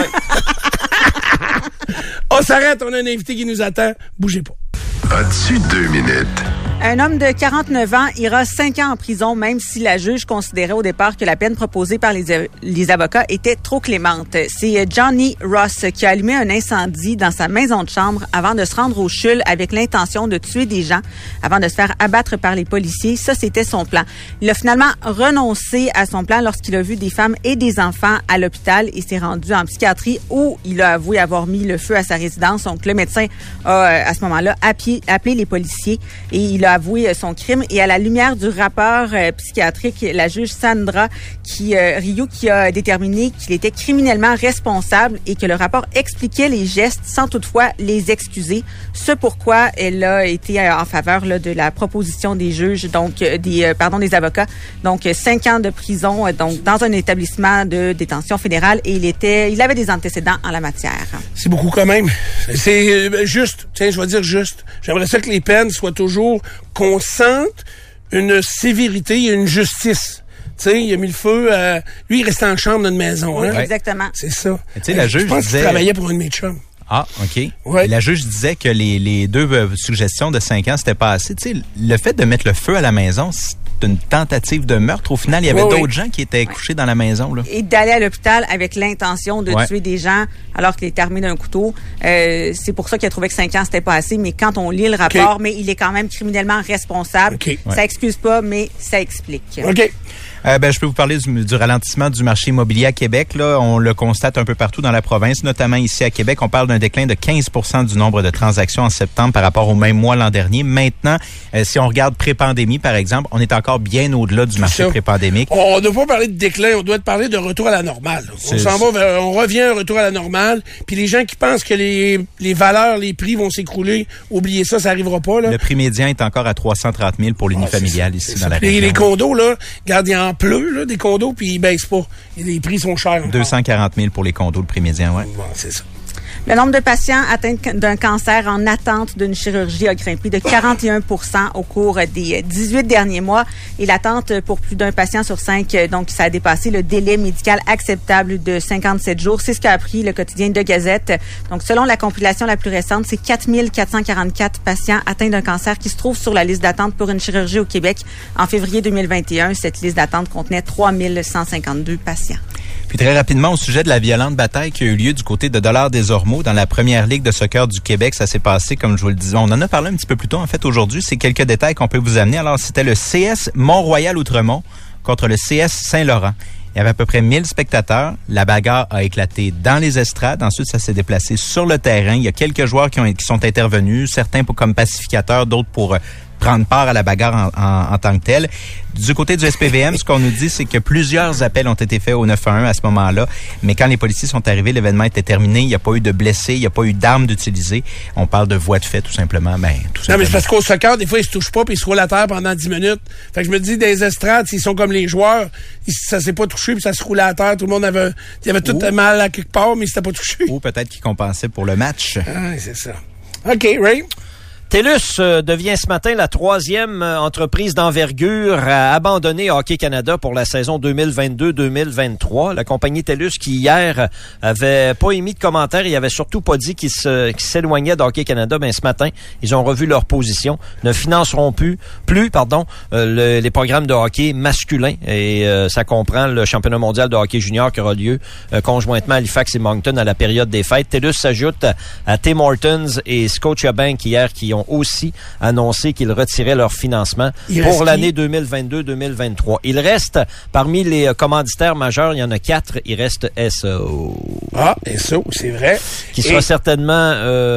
On s'arrête, on a un invité qui nous attend. Bougez pas. As-tu 2 minutes? Un homme de 49 ans ira 5 ans en prison, même si la juge considérait au départ que la peine proposée par les avocats était trop clémente. C'est Johnny Ross qui a allumé un incendie dans sa maison de chambre avant de se rendre au CHUL avec l'intention de tuer des gens avant de se faire abattre par les policiers. Ça, c'était son plan. Il a finalement renoncé à son plan lorsqu'il a vu des femmes et des enfants à l'hôpital et s'est rendu en psychiatrie où il a avoué avoir mis le feu à sa résidence. Donc, le médecin a, à ce moment-là, appelé les policiers et il a avoué son crime. Et à la lumière du rapport psychiatrique, la juge Sandra Rioux qui a déterminé qu'il était criminellement responsable et que le rapport expliquait les gestes sans toutefois les excuser. Ce pourquoi elle a été en faveur là, de la proposition des juges, donc des avocats. Donc 5 ans de prison donc dans un établissement de détention fédérale et il avait des antécédents en la matière. C'est beaucoup quand même. C'est juste. Tiens, je vais dire juste. J'aimerais ça que les peines soient toujours qu'on sente une sévérité et une justice. Tu sais, il a mis le feu. Lui, il restait en chambre d'une maison. Oui, hein? Exactement. C'est ça. Tu sais, la juge je pense qu'il travaillait pour un de mes chums. Ah, OK. Ouais. La juge disait que les 2 suggestions de 5 ans, c'était pas assez. Tu sais, le fait de mettre le feu à la maison, c'est une tentative de meurtre. Au final, il y avait d'autres gens qui étaient couchés dans la maison. Là. Et d'aller à l'hôpital avec l'intention de tuer des gens alors qu'il est armé d'un couteau. C'est pour ça qu'il a trouvé que 5 ans, c'était pas assez. Mais quand on lit le rapport, mais il est quand même criminellement responsable. Ça excuse pas, mais ça explique. OK. Je peux vous parler du ralentissement du marché immobilier à Québec. Là, on le constate un peu partout dans la province, notamment ici à Québec. On parle d'un déclin de 15% du nombre de transactions en septembre par rapport au même mois l'an dernier. Maintenant, si on regarde pré-pandémie, par exemple, on est encore bien au-delà du marché pré-pandémique. On ne doit pas parler de déclin, on doit parler de retour à la normale. On revient à un retour à la normale. Puis les gens qui pensent que les valeurs, les prix vont s'écrouler, oubliez ça, ça n'arrivera pas. Là. Le prix médian est encore à 330 000 pour l'unifamilial ici dans la région. Les condos, là, regarde, il y en pleut, là, des condos, puis ils baissent pas. Et les prix sont chers. 240 000 pour les condos, le prix médian, ouais. Bon, c'est ça. Le nombre de patients atteints d'un cancer en attente d'une chirurgie a grimpé de 41% au cours des 18 derniers mois. Et l'attente pour plus d'un patient sur 5, donc ça a dépassé le délai médical acceptable de 57 jours. C'est ce qu'a appris le quotidien de Gazette. Donc, selon la compilation la plus récente, c'est 4 444 patients atteints d'un cancer qui se trouvent sur la liste d'attente pour une chirurgie au Québec. En février 2021, cette liste d'attente contenait 3 152 patients. Puis très rapidement, au sujet de la violente bataille qui a eu lieu du côté de Dollard-des-Ormeaux dans la première ligue de soccer du Québec, ça s'est passé, comme je vous le disais, on en a parlé un petit peu plus tôt, en fait, aujourd'hui. C'est quelques détails qu'on peut vous amener. Alors, c'était le CS Mont-Royal-Outremont contre le CS Saint-Laurent. Il y avait à peu près 1000 spectateurs. La bagarre a éclaté dans les estrades. Ensuite, ça s'est déplacé sur le terrain. Il y a quelques joueurs qui sont intervenus, certains comme pacificateurs, d'autres pour prendre part à la bagarre en tant que telle. Du côté du SPVM, ce qu'on nous dit, c'est que plusieurs appels ont été faits au 911 à ce moment-là, mais quand les policiers sont arrivés, l'événement était terminé, il n'y a pas eu de blessés, il n'y a pas eu d'armes d'utiliser. On parle de voies de fait, tout simplement. Non, mais c'est parce qu'au soccer, des fois, ils se touchent pas puis ils se roulent à terre pendant 10 minutes. Fait que je me dis, des estrades, s'ils sont comme les joueurs, ça s'est pas touché puis ça se roulait à terre. Tout le monde avait tout mal à quelque part, mais c'était pas touché. Ou peut-être qu'ils compensaient pour le match. Ah, c'est ça. OK, Ray. TELUS devient ce matin la 3e entreprise d'envergure à abandonner Hockey Canada pour la saison 2022-2023. La compagnie TELUS qui hier avait pas émis de commentaires, il avait surtout pas dit qu'il s'éloignait d'Hockey Canada, ce matin, ils ont revu leur position, ne financeront plus les programmes de hockey masculin et ça comprend le championnat mondial de hockey junior qui aura lieu conjointement à Halifax et Moncton à la période des fêtes. TELUS s'ajoute à Tim Hortons et Scotiabank hier qui ont aussi annoncé qu'ils retiraient leur financement pour l'année 2022-2023. Il reste, parmi les commanditaires majeurs, il y en a 4, il reste SO. Ah, SO, c'est vrai. Qui sera certainement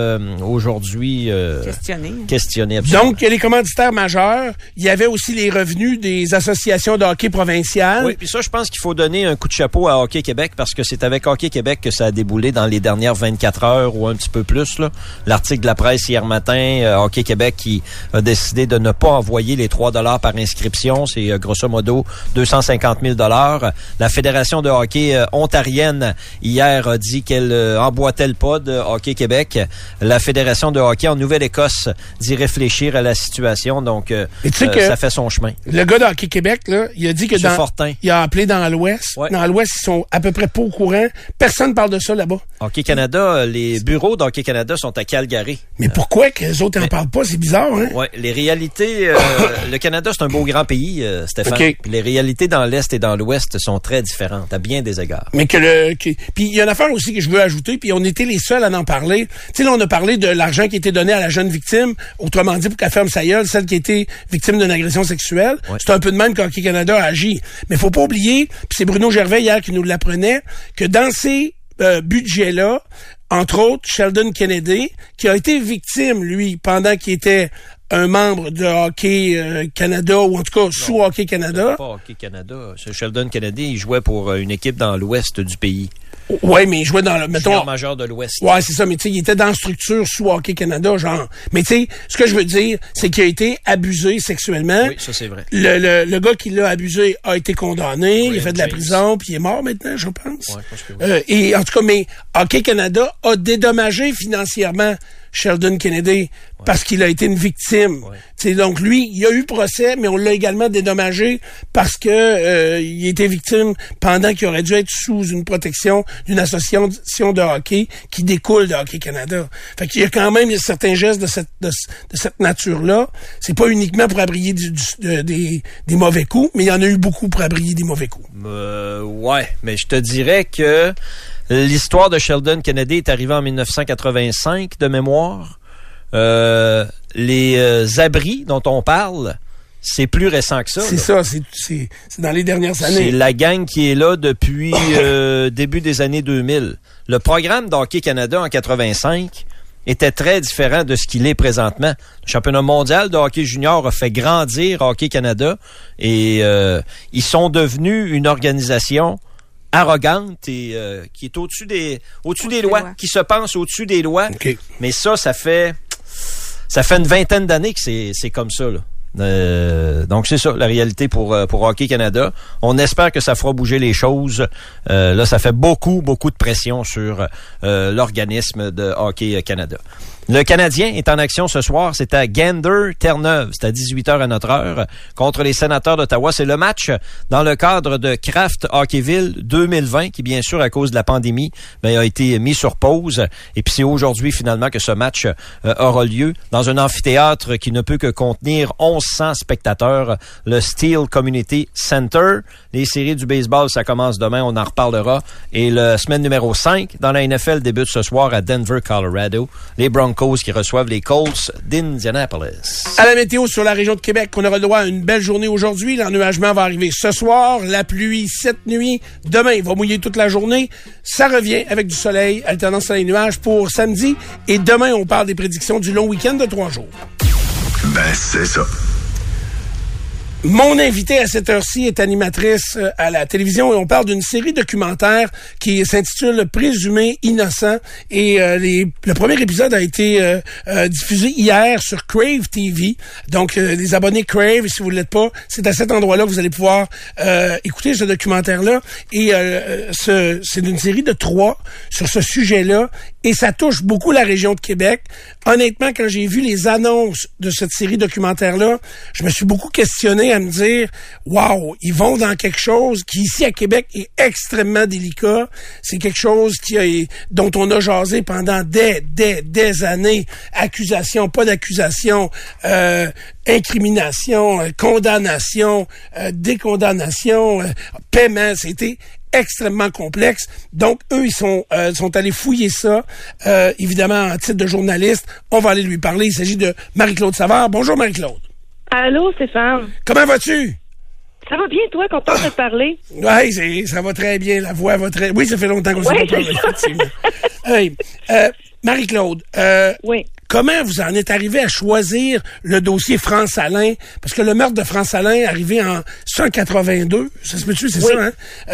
aujourd'hui questionné. Absolument. Donc, les commanditaires majeurs, il y avait aussi les revenus des associations de hockey provinciales. Oui, puis ça, je pense qu'il faut donner un coup de chapeau à Hockey Québec parce que c'est avec Hockey Québec que ça a déboulé dans les dernières 24 heures ou un petit peu plus. Là. L'article de la presse hier matin, Hockey Québec qui a décidé de ne pas envoyer les 3$ par inscription. C'est grosso modo 250 000 $. La Fédération de hockey ontarienne hier a dit qu'elle emboîtait le pas de Hockey Québec. La Fédération de hockey en Nouvelle-Écosse dit réfléchir à la situation. Donc, ça fait son chemin. Le gars de Hockey Québec, là, il a dit que il a appelé dans l'Ouest. Ouais. Dans l'Ouest, ils sont à peu près pas au courant. Personne parle de ça là-bas. Hockey Canada, les bureaux d'Hockey Canada sont à Calgary. Mais pourquoi que les autres n'en parlent pas? C'est bizarre, hein? Oui, les réalités... le Canada, c'est un beau grand pays, Stéphane. Okay. Puis les réalités dans l'Est et dans l'Ouest sont très différentes, à bien des égards. Mais puis il y a une affaire aussi que je veux ajouter, puis on était les seuls à en parler. Tu sais, là, on a parlé de l'argent qui était donné à la jeune victime, autrement dit, pour qu'elle ferme sa gueule, celle qui était victime d'une agression sexuelle. Ouais. C'est un peu de même qu'Hockey Canada agit. Mais faut pas oublier, puis c'est Bruno Gervais hier qui nous l'apprenait, que dans ces budgets-là, entre autres, Sheldon Kennedy, qui a été victime, lui, pendant qu'il était un membre de Hockey Canada, ou en tout cas sous Hockey Canada. Pas Hockey Canada. Sheldon Kennedy, il jouait pour une équipe dans l'ouest du pays. Ouais, mais il jouait dans le, mettons. Majeur de l'Ouest. Ouais, c'est ça, mais tu sais, il était dans la structure sous Hockey Canada, genre. Mais tu sais, ce que je veux dire, c'est qu'il a été abusé sexuellement. Oui, ça c'est vrai. Le gars qui l'a abusé a été condamné, il a fait de la prison, puis il est mort maintenant, je pense. Ouais, je pense que oui. Et en tout cas, mais Hockey Canada a dédommagé financièrement Sheldon Kennedy parce qu'il a été une victime. Ouais. Donc lui, il a eu procès, mais on l'a également dédommagé parce que il était victime pendant qu'il aurait dû être sous une protection d'une association de hockey qui découle de Hockey Canada. Fait qu'il y a quand même certains gestes de cette nature-là. C'est pas uniquement pour abrier des mauvais coups, mais il y en a eu beaucoup pour abrier des mauvais coups. Ouais, mais je te dirais que l'histoire de Sheldon Kennedy est arrivée en 1985 de mémoire. Les abris dont on parle, c'est plus récent que ça. C'est ça, c'est dans les dernières années. C'est la gang qui est là depuis début des années 2000. Le programme d'Hockey Canada en 85 était très différent de ce qu'il est présentement. Le championnat mondial de hockey junior a fait grandir Hockey Canada et ils sont devenus une organisation arrogante et qui est au-dessus des lois, qui se pense au-dessus des lois. Okay. Mais ça fait une vingtaine d'années que c'est comme ça, là. Donc c'est ça la réalité pour Hockey Canada. On espère que ça fera bouger les choses. Là, ça fait beaucoup de pression sur l'organisme de Hockey Canada. Le Canadien est en action ce soir. C'est à Gander-Terre-Neuve. C'est à 18h à notre heure contre les Sénateurs d'Ottawa. C'est le match dans le cadre de Kraft Hockeyville 2020 qui, bien sûr, à cause de la pandémie, a été mis sur pause. Et puis c'est aujourd'hui, finalement, que ce match aura lieu dans un amphithéâtre qui ne peut que contenir 1100 spectateurs, le Steel Community Center. Les séries du baseball, ça commence demain. On en reparlera. Et la semaine numéro 5 dans la NFL débute ce soir à Denver, Colorado. Les Broncos qui reçoivent les Colts d'Indianapolis. À la météo sur la région de Québec, on aura le droit à une belle journée aujourd'hui. L'ennuagement va arriver ce soir. La pluie cette nuit. Demain, il va mouiller toute la journée. Ça revient avec du soleil, alternance soleil-nuage pour samedi. Et demain, on parle des prédictions du long week-end de 3 jours. Ben, c'est ça. Mon invitée à cette heure-ci est animatrice à la télévision et on parle d'une série documentaire qui s'intitule Présumé innocent et le premier épisode a été diffusé hier sur Crave TV. Donc les abonnés Crave, si vous ne l'êtes pas, c'est à cet endroit-là que vous allez pouvoir écouter ce documentaire-là et c'est une série de 3 sur ce sujet-là et ça touche beaucoup la région de Québec. Honnêtement, quand j'ai vu les annonces de cette série documentaire-là, je me suis beaucoup questionné à me dire wow, ils vont dans quelque chose qui ici à Québec est extrêmement délicat. C'est quelque chose dont on a jasé pendant des années. Accusation, pas d'accusation, incrimination, condamnation, décondamnation, paiement. C'était extrêmement complexe. Donc, eux, ils sont allés fouiller ça. Évidemment, en titre de journaliste, on va aller lui parler. Il s'agit de Marie-Claude Savard. Bonjour, Marie-Claude. Allô, Stéphane. Comment vas-tu? Ça va bien, toi, content de te parler? Oui, ça va très bien. La voix va très... Oui, ça fait longtemps qu'on s'est pas parlé, effectivement. Hey, Marie-Claude, oui. Comment vous en êtes arrivé à choisir le dossier France-Alain? Parce que le meurtre de France-Alain est arrivé en 182. Ça se peut-tu, c'est oui. Ça, hein?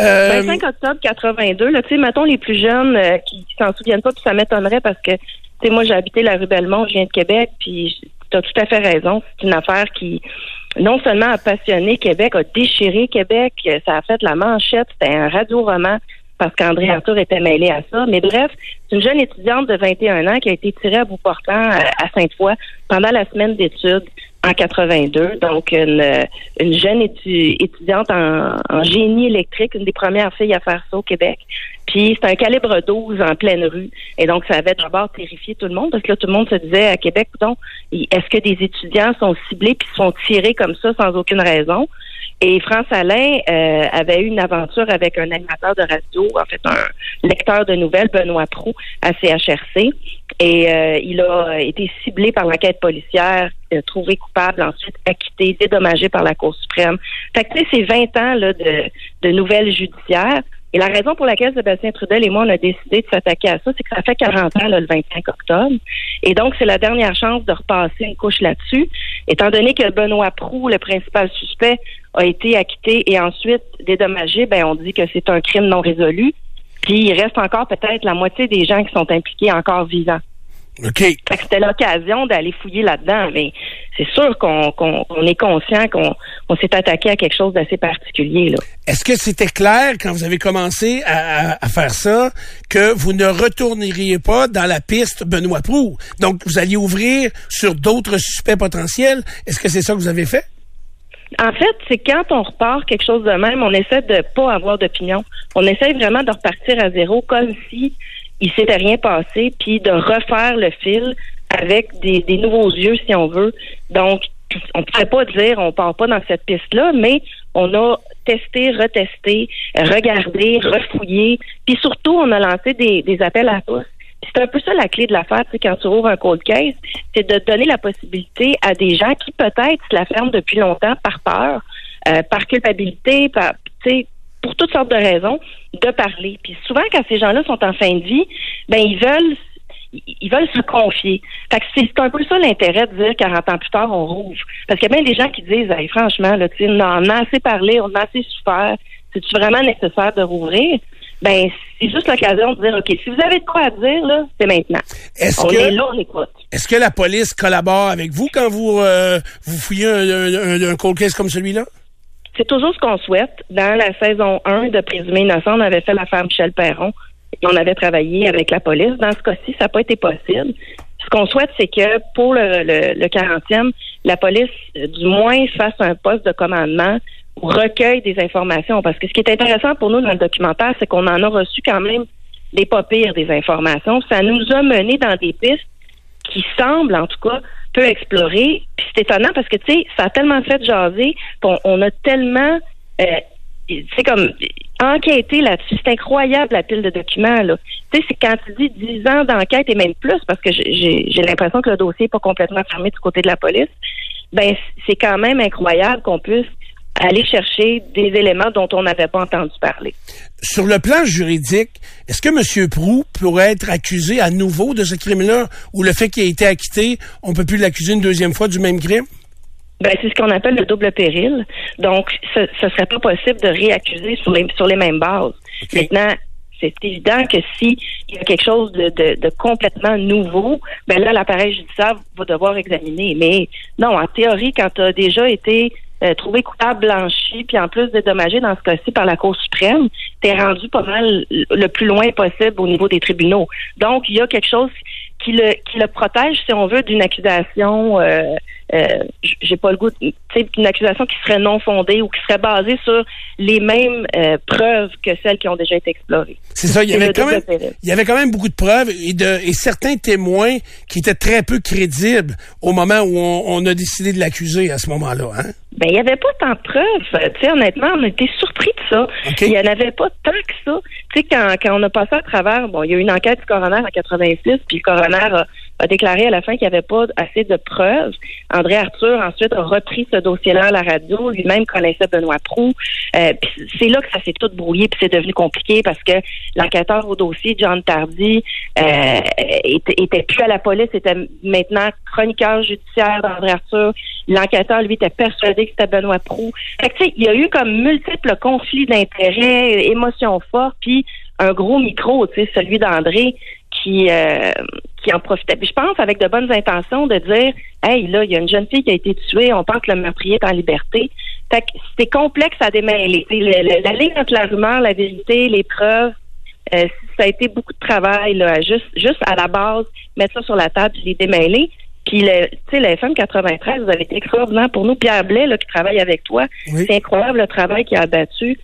25 octobre 82. Là, tu sais, mettons les plus jeunes qui s'en souviennent pas, puis ça m'étonnerait parce que, tu sais, moi, j'ai habité la rue Belmont, je viens de Québec, puis tu as tout à fait raison. C'est une affaire qui, non seulement a passionné Québec, a déchiré Québec, ça a fait la manchette, c'était un radio-roman parce qu'André Arthur était mêlé à ça. Mais bref, c'est une jeune étudiante de 21 ans qui a été tirée à bout portant à Sainte-Foy pendant la semaine d'études en 82. Donc, une jeune étudiante en génie électrique, une des premières filles à faire ça au Québec. Puis, c'est un calibre 12 en pleine rue. Et donc, ça avait d'abord terrifié tout le monde parce que là, tout le monde se disait à Québec, donc, est-ce que des étudiants sont ciblés puis sont tirés comme ça sans aucune raison? Et France-Alain avait eu une aventure avec un animateur de radio, en fait un lecteur de nouvelles, Benoît Proulx, à CHRC. Et il a été ciblé par l'enquête policière, trouvé coupable, ensuite acquitté, dédommagé par la Cour suprême. Fait que tu sais, c'est 20 ans là, de nouvelles judiciaires. Et la raison pour laquelle Sébastien Trudel et moi, on a décidé de s'attaquer à ça, c'est que ça fait 40 ans, là, le 25 octobre. Et donc, c'est la dernière chance de repasser une couche là-dessus. Étant donné que Benoît Proulx, le principal suspect, a été acquitté et ensuite dédommagé, ben on dit que c'est un crime non résolu. Puis, il reste encore peut-être la moitié des gens qui sont impliqués encore vivants. OK. Fait que c'était l'occasion d'aller fouiller là-dedans, mais c'est sûr qu'on est conscient qu'on s'est attaqué à quelque chose d'assez particulier, là. Est-ce que c'était clair quand vous avez commencé à faire ça que vous ne retourneriez pas dans la piste Benoît Proulx? Donc, vous alliez ouvrir sur d'autres suspects potentiels. Est-ce que c'est ça que vous avez fait? En fait, c'est quand on repart quelque chose de même, on essaie de pas avoir d'opinion. On essaie vraiment de repartir à zéro comme si il s'était rien passé, puis de refaire le fil avec des nouveaux yeux, si on veut. Donc, on ne pourrait pas dire on part pas dans cette piste-là, mais on a testé, retesté, regardé, refouillé, puis surtout, on a lancé des appels à tous. Puis c'est un peu ça la clé de l'affaire, tu sais, quand tu ouvres un cold case, c'est de donner la possibilité à des gens qui peut-être se la ferment depuis longtemps par peur, par culpabilité, tu sais, pour toutes sortes de raisons, de parler. Puis souvent, quand ces gens-là sont en fin de vie, ben ils veulent se confier. Fait que c'est un peu ça l'intérêt de dire 40 ans plus tard, on rouvre. Parce qu'il y a bien des gens qui disent, hey, franchement, là, tu sais, on en a assez parlé, on en a assez souffert. C'est-tu vraiment nécessaire de rouvrir? Ben, c'est juste l'occasion de dire, OK, si vous avez de quoi à dire, là, c'est maintenant. Est là, on écoute. Est-ce que la police collabore avec vous quand vous fouillez un cold case comme celui-là? C'est toujours ce qu'on souhaite. Dans la saison 1 de Présumé innocent, on avait fait l'affaire Michel Perron et on avait travaillé avec la police. Dans ce cas-ci, ça n'a pas été possible. Ce qu'on souhaite, c'est que pour le 40e, la police, du moins, fasse un poste de commandement ou recueille des informations. Parce que ce qui est intéressant pour nous dans le documentaire, c'est qu'on en a reçu quand même des pas pires des informations. Ça nous a mené dans des pistes qui semblent, en tout cas, peu explorer. Puis c'est étonnant parce que, tu sais, ça a tellement fait jaser, on a tellement, c'est comme, enquêté là-dessus. C'est incroyable, la pile de documents, là. Tu sais, c'est quand tu dis 10 ans d'enquête et même plus, parce que j'ai l'impression que le dossier n'est pas complètement fermé du côté de la police, ben c'est quand même incroyable qu'on puisse aller chercher des éléments dont on n'avait pas entendu parler. Sur le plan juridique, est-ce que M. Proulx pourrait être accusé à nouveau de ce crime-là ou le fait qu'il ait été acquitté, on peut plus l'accuser une deuxième fois du même crime? Ben, c'est ce qu'on appelle le double péril. Donc, ce serait pas possible de réaccuser sur les mêmes bases. Okay. Maintenant, c'est évident que si il y a quelque chose de complètement nouveau, ben là, l'appareil judiciaire va devoir examiner. Mais non, en théorie, quand tu as déjà été trouvé coupable, blanchi, puis en plus dédommagé dans ce cas-ci par la Cour suprême, t'es rendu pas mal le plus loin possible au niveau des tribunaux. Donc, il y a quelque chose qui le protège, si on veut, d'une accusation, j'ai pas le goût, tu sais, d'une accusation qui serait non fondée ou qui serait basée sur les mêmes preuves que celles qui ont déjà été explorées. C'est ça, il y avait quand même beaucoup de preuves et certains témoins qui étaient très peu crédibles au moment où on a décidé de l'accuser à ce moment-là, hein? Ben, il n'y avait pas tant de preuves. Tu sais, honnêtement, on a été surpris de ça. Okay. Il n'y en avait pas tant que ça. Tu sais, quand on a passé à travers, bon, il y a eu une enquête du coroner en 86, puis le coroner a déclaré à la fin qu'il n'y avait pas assez de preuves. André Arthur, ensuite, a repris ce dossier-là à la radio. Lui-même connaissait Benoît Proulx. Puis c'est là que ça s'est tout brouillé, puis c'est devenu compliqué parce que l'enquêteur au dossier, John Tardy, était plus à la police, était maintenant chroniqueur judiciaire d'André Arthur. L'enquêteur, lui, était persuadé que c'était Benoît Proulx. Fait que, tu sais, il y a eu comme multiples conflits d'intérêts, émotions fortes, puis un gros micro, tu sais, celui d'André, qui en profitait. Puis je pense avec de bonnes intentions de dire, hey, là, il y a une jeune fille qui a été tuée, on pense que le meurtrier est en liberté. Fait que c'est complexe à démêler. La ligne entre la rumeur, la vérité, les preuves, ça a été beaucoup de travail, là, juste à la base, mettre ça sur la table et les démêler. Puis, le FM 93, vous avez été extraordinaire pour nous. Pierre Blais, là, qui travaille avec toi, oui. C'est incroyable le travail qu'il a abattu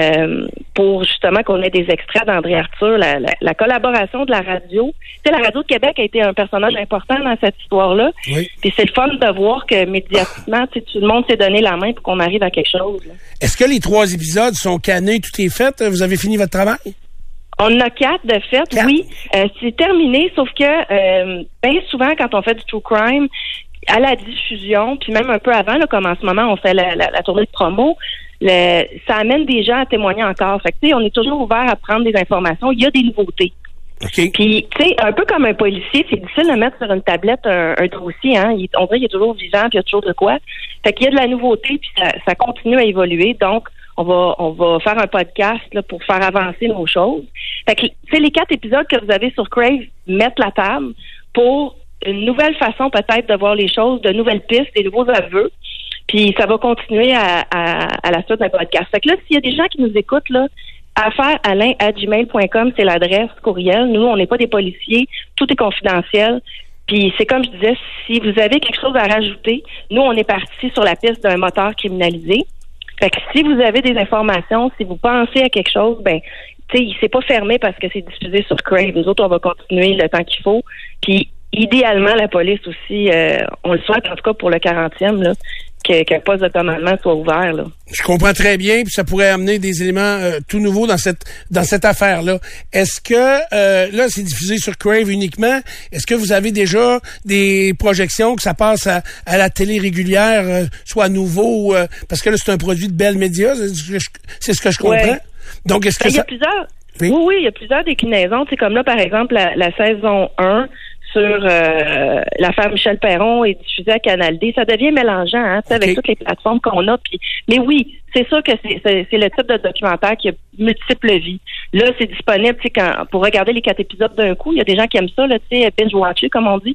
pour justement qu'on ait des extraits d'André Arthur, la collaboration de la radio. Tu sais, la radio de Québec a été un personnage important dans cette histoire-là. Oui. Puis c'est le fun de voir que médiatiquement, tout le monde s'est donné la main pour qu'on arrive à quelque chose. Là. Est-ce que les 3 épisodes sont canés, tout est fait? Vous avez fini votre travail? On en a 4 de fait, 4. Oui. C'est terminé, sauf que bien souvent, quand on fait du true crime, à la diffusion, puis même un peu avant, là, comme en ce moment, on fait la tournée de promo, ça amène des gens à témoigner encore. Fait que, tu sais, on est toujours ouvert à prendre des informations. Il y a des nouveautés. Okay. Puis, tu sais, un peu comme un policier, c'est difficile de mettre sur une tablette un dossier, hein. On dirait qu'il est toujours vivant, puis il y a toujours de quoi. Fait qu'il y a de la nouveauté, puis ça continue à évoluer. Donc, on va faire un podcast là, pour faire avancer nos choses. Fait que, tu sais, les 4 épisodes que vous avez sur Crave mettent la table pour une nouvelle façon peut-être de voir les choses, de nouvelles pistes, des nouveaux aveux. Puis ça va continuer à la suite d'un podcast. Fait que là, s'il y a des gens qui nous écoutent, là, affaires@gmail.com, c'est l'adresse courriel. Nous, on n'est pas des policiers. Tout est confidentiel. Puis c'est comme je disais, si vous avez quelque chose à rajouter, nous, on est parti sur la piste d'un moteur criminalisé. Fait que si vous avez des informations, si vous pensez à quelque chose, ben, tu sais, il s'est pas fermé parce que c'est diffusé sur Crave. Nous autres, on va continuer le temps qu'il faut. Puis idéalement, la police aussi, on le souhaite en tout cas pour le 40e, là, qu'un poste de commandement soit ouvert, là. Je comprends très bien, puis ça pourrait amener des éléments tout nouveaux dans cette affaire-là. Est-ce que là, c'est diffusé sur Crave uniquement? Est-ce que vous avez déjà des projections que ça passe à la télé régulière, soit nouveau, parce que là, c'est un produit de Bell Media, c'est ce que je comprends. Ouais. Donc, est-ce que il y a plusieurs. Oui, il y a plusieurs déclinaisons. C'est comme là, par exemple, la saison 1 sur l'affaire Michel Perron est diffusée à Canal D. Ça devient mélangeant, hein, okay. Avec toutes les plateformes qu'on a. Mais oui, c'est sûr que c'est le type de documentaire qui a multiples vies. Là, c'est disponible, tu sais, pour regarder les 4 épisodes d'un coup. Il y a des gens qui aiment ça, là, tu sais, binge-watcher, comme on dit.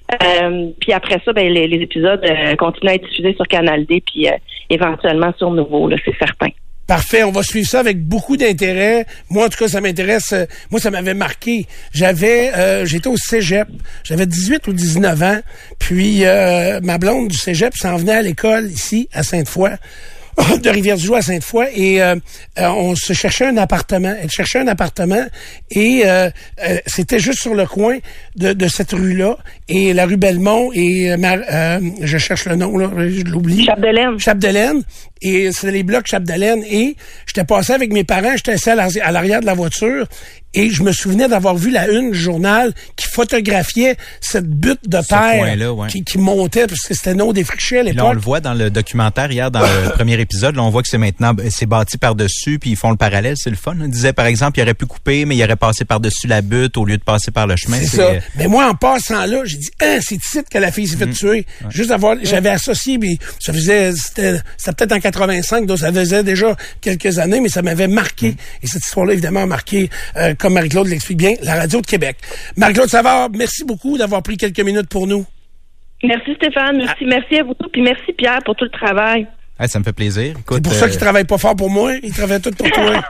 Puis après ça, ben les épisodes continuent à être diffusés sur Canal D, puis éventuellement sur Nouveau, là, c'est certain. Parfait, on va suivre ça avec beaucoup d'intérêt. Moi, en tout cas, ça m'intéresse. Moi, ça m'avait marqué. J'étais au cégep. J'avais 18 ou 19 ans. Puis, ma blonde du cégep s'en venait à l'école ici, à Sainte-Foy, de Rivière-du-Loup à Sainte-Foy, et on se cherchait un appartement. Elle cherchait un appartement, et c'était juste sur le coin de cette rue-là, et la rue Belmont, et je cherche le nom, là, je l'oublie. Chapdelaine. Et c'était les blocs Chapdelaine, et j'étais passé avec mes parents, j'étais assis à l'arrière de la voiture, Et je me souvenais d'avoir vu la une du journal qui photographiait cette butte de terre qui montait, parce que c'était non défriché à l'époque. Là, on le voit dans le documentaire hier, dans le premier épisode. Là, on voit que c'est bâti par-dessus, puis ils font le parallèle. C'est le fun. On disait, par exemple, il aurait pu couper, mais il aurait passé par-dessus la butte au lieu de passer par le chemin. C'est ça. Mais moi, en passant là, j'ai dit, c'est ici que la fille s'est fait tuer. Ouais. Juste j'avais associé, mais ça faisait, c'était peut-être en 85, donc ça faisait déjà quelques années, mais ça m'avait marqué. Et cette histoire-là, évidemment, a marqué, comme Marie-Claude l'explique bien, la radio de Québec. Marie-Claude Savard, merci beaucoup d'avoir pris quelques minutes pour nous. Merci Stéphane, merci à vous tous, puis merci Pierre pour tout le travail. Hey, ça me fait plaisir. Écoute, c'est pour ça qu'il travaille pas fort pour moi, il travaille tout pour toi.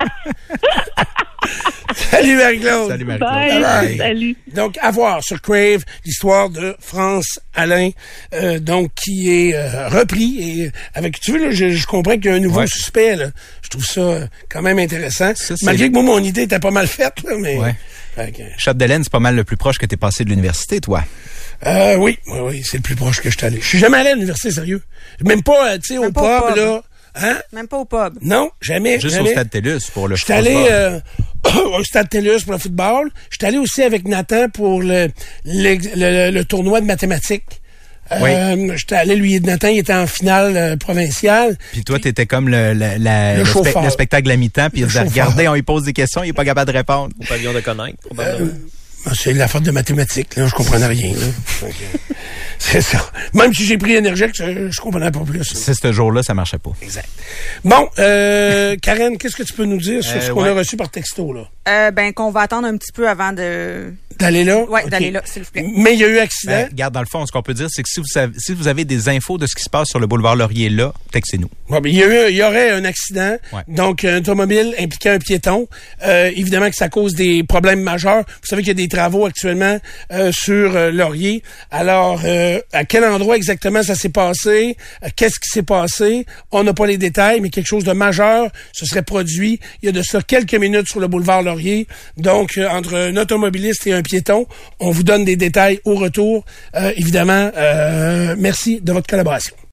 Salut Marie-Claude. Salut Marie-Claude. Bye. Bye. Salut. Donc, à voir sur Crave, l'histoire de France Alain, donc qui est repris. Et avec, tu veux, là, je comprends qu'il y a un nouveau suspect. Là. Je trouve ça quand même intéressant. Ça, malgré que moi, mon idée était pas mal faite. Là, mais, Chapdelaine, c'est pas mal le plus proche que t'es passé de l'université, toi. Oui, c'est le plus proche que je suis allé. Je suis jamais allé à l'université, sérieux. Même pas, tu sais, au pub, là. Hein? Même pas au pub. Non, jamais. Juste au Stade TELUS pour le football. J'étais allé au Stade TELUS pour le football. J'étais allé aussi avec Nathan pour le tournoi de mathématiques. J'étais allé, Nathan, il était en finale provinciale. Puis toi, t'étais comme le spectacle à mi-temps, puis il disait, regardez, on lui pose des questions, il est pas capable de répondre. Au pavillon de Coninck, probablement. C'est la faute de mathématiques, là, je comprenais rien. Là. C'est ça. Même si j'ai pris énergique, je comprenais pas plus. C'est ce jour-là, ça marchait pas. Exact. Bon, Karen, qu'est-ce que tu peux nous dire sur ce qu'on a reçu par texto, là? Qu'on va attendre un petit peu avant d'aller là? Oui, d'aller là, s'il vous plaît. Mais il y a eu accident? Regarde, dans le fond, ce qu'on peut dire, c'est que si vous avez des infos de ce qui se passe sur le boulevard Laurier là, textez-nous. Ouais, il y aurait un accident. Ouais. Donc, un automobile impliquant un piéton. Évidemment que ça cause des problèmes majeurs. Vous savez qu'il y a des travaux actuellement sur Laurier. Alors, à quel endroit exactement ça s'est passé? Qu'est-ce qui s'est passé? On n'a pas les détails, mais quelque chose de majeur se serait produit il y a de ça quelques minutes sur le boulevard Laurier. Donc, entre un automobiliste et un piéton, on vous donne des détails au retour. Évidemment, merci de votre collaboration.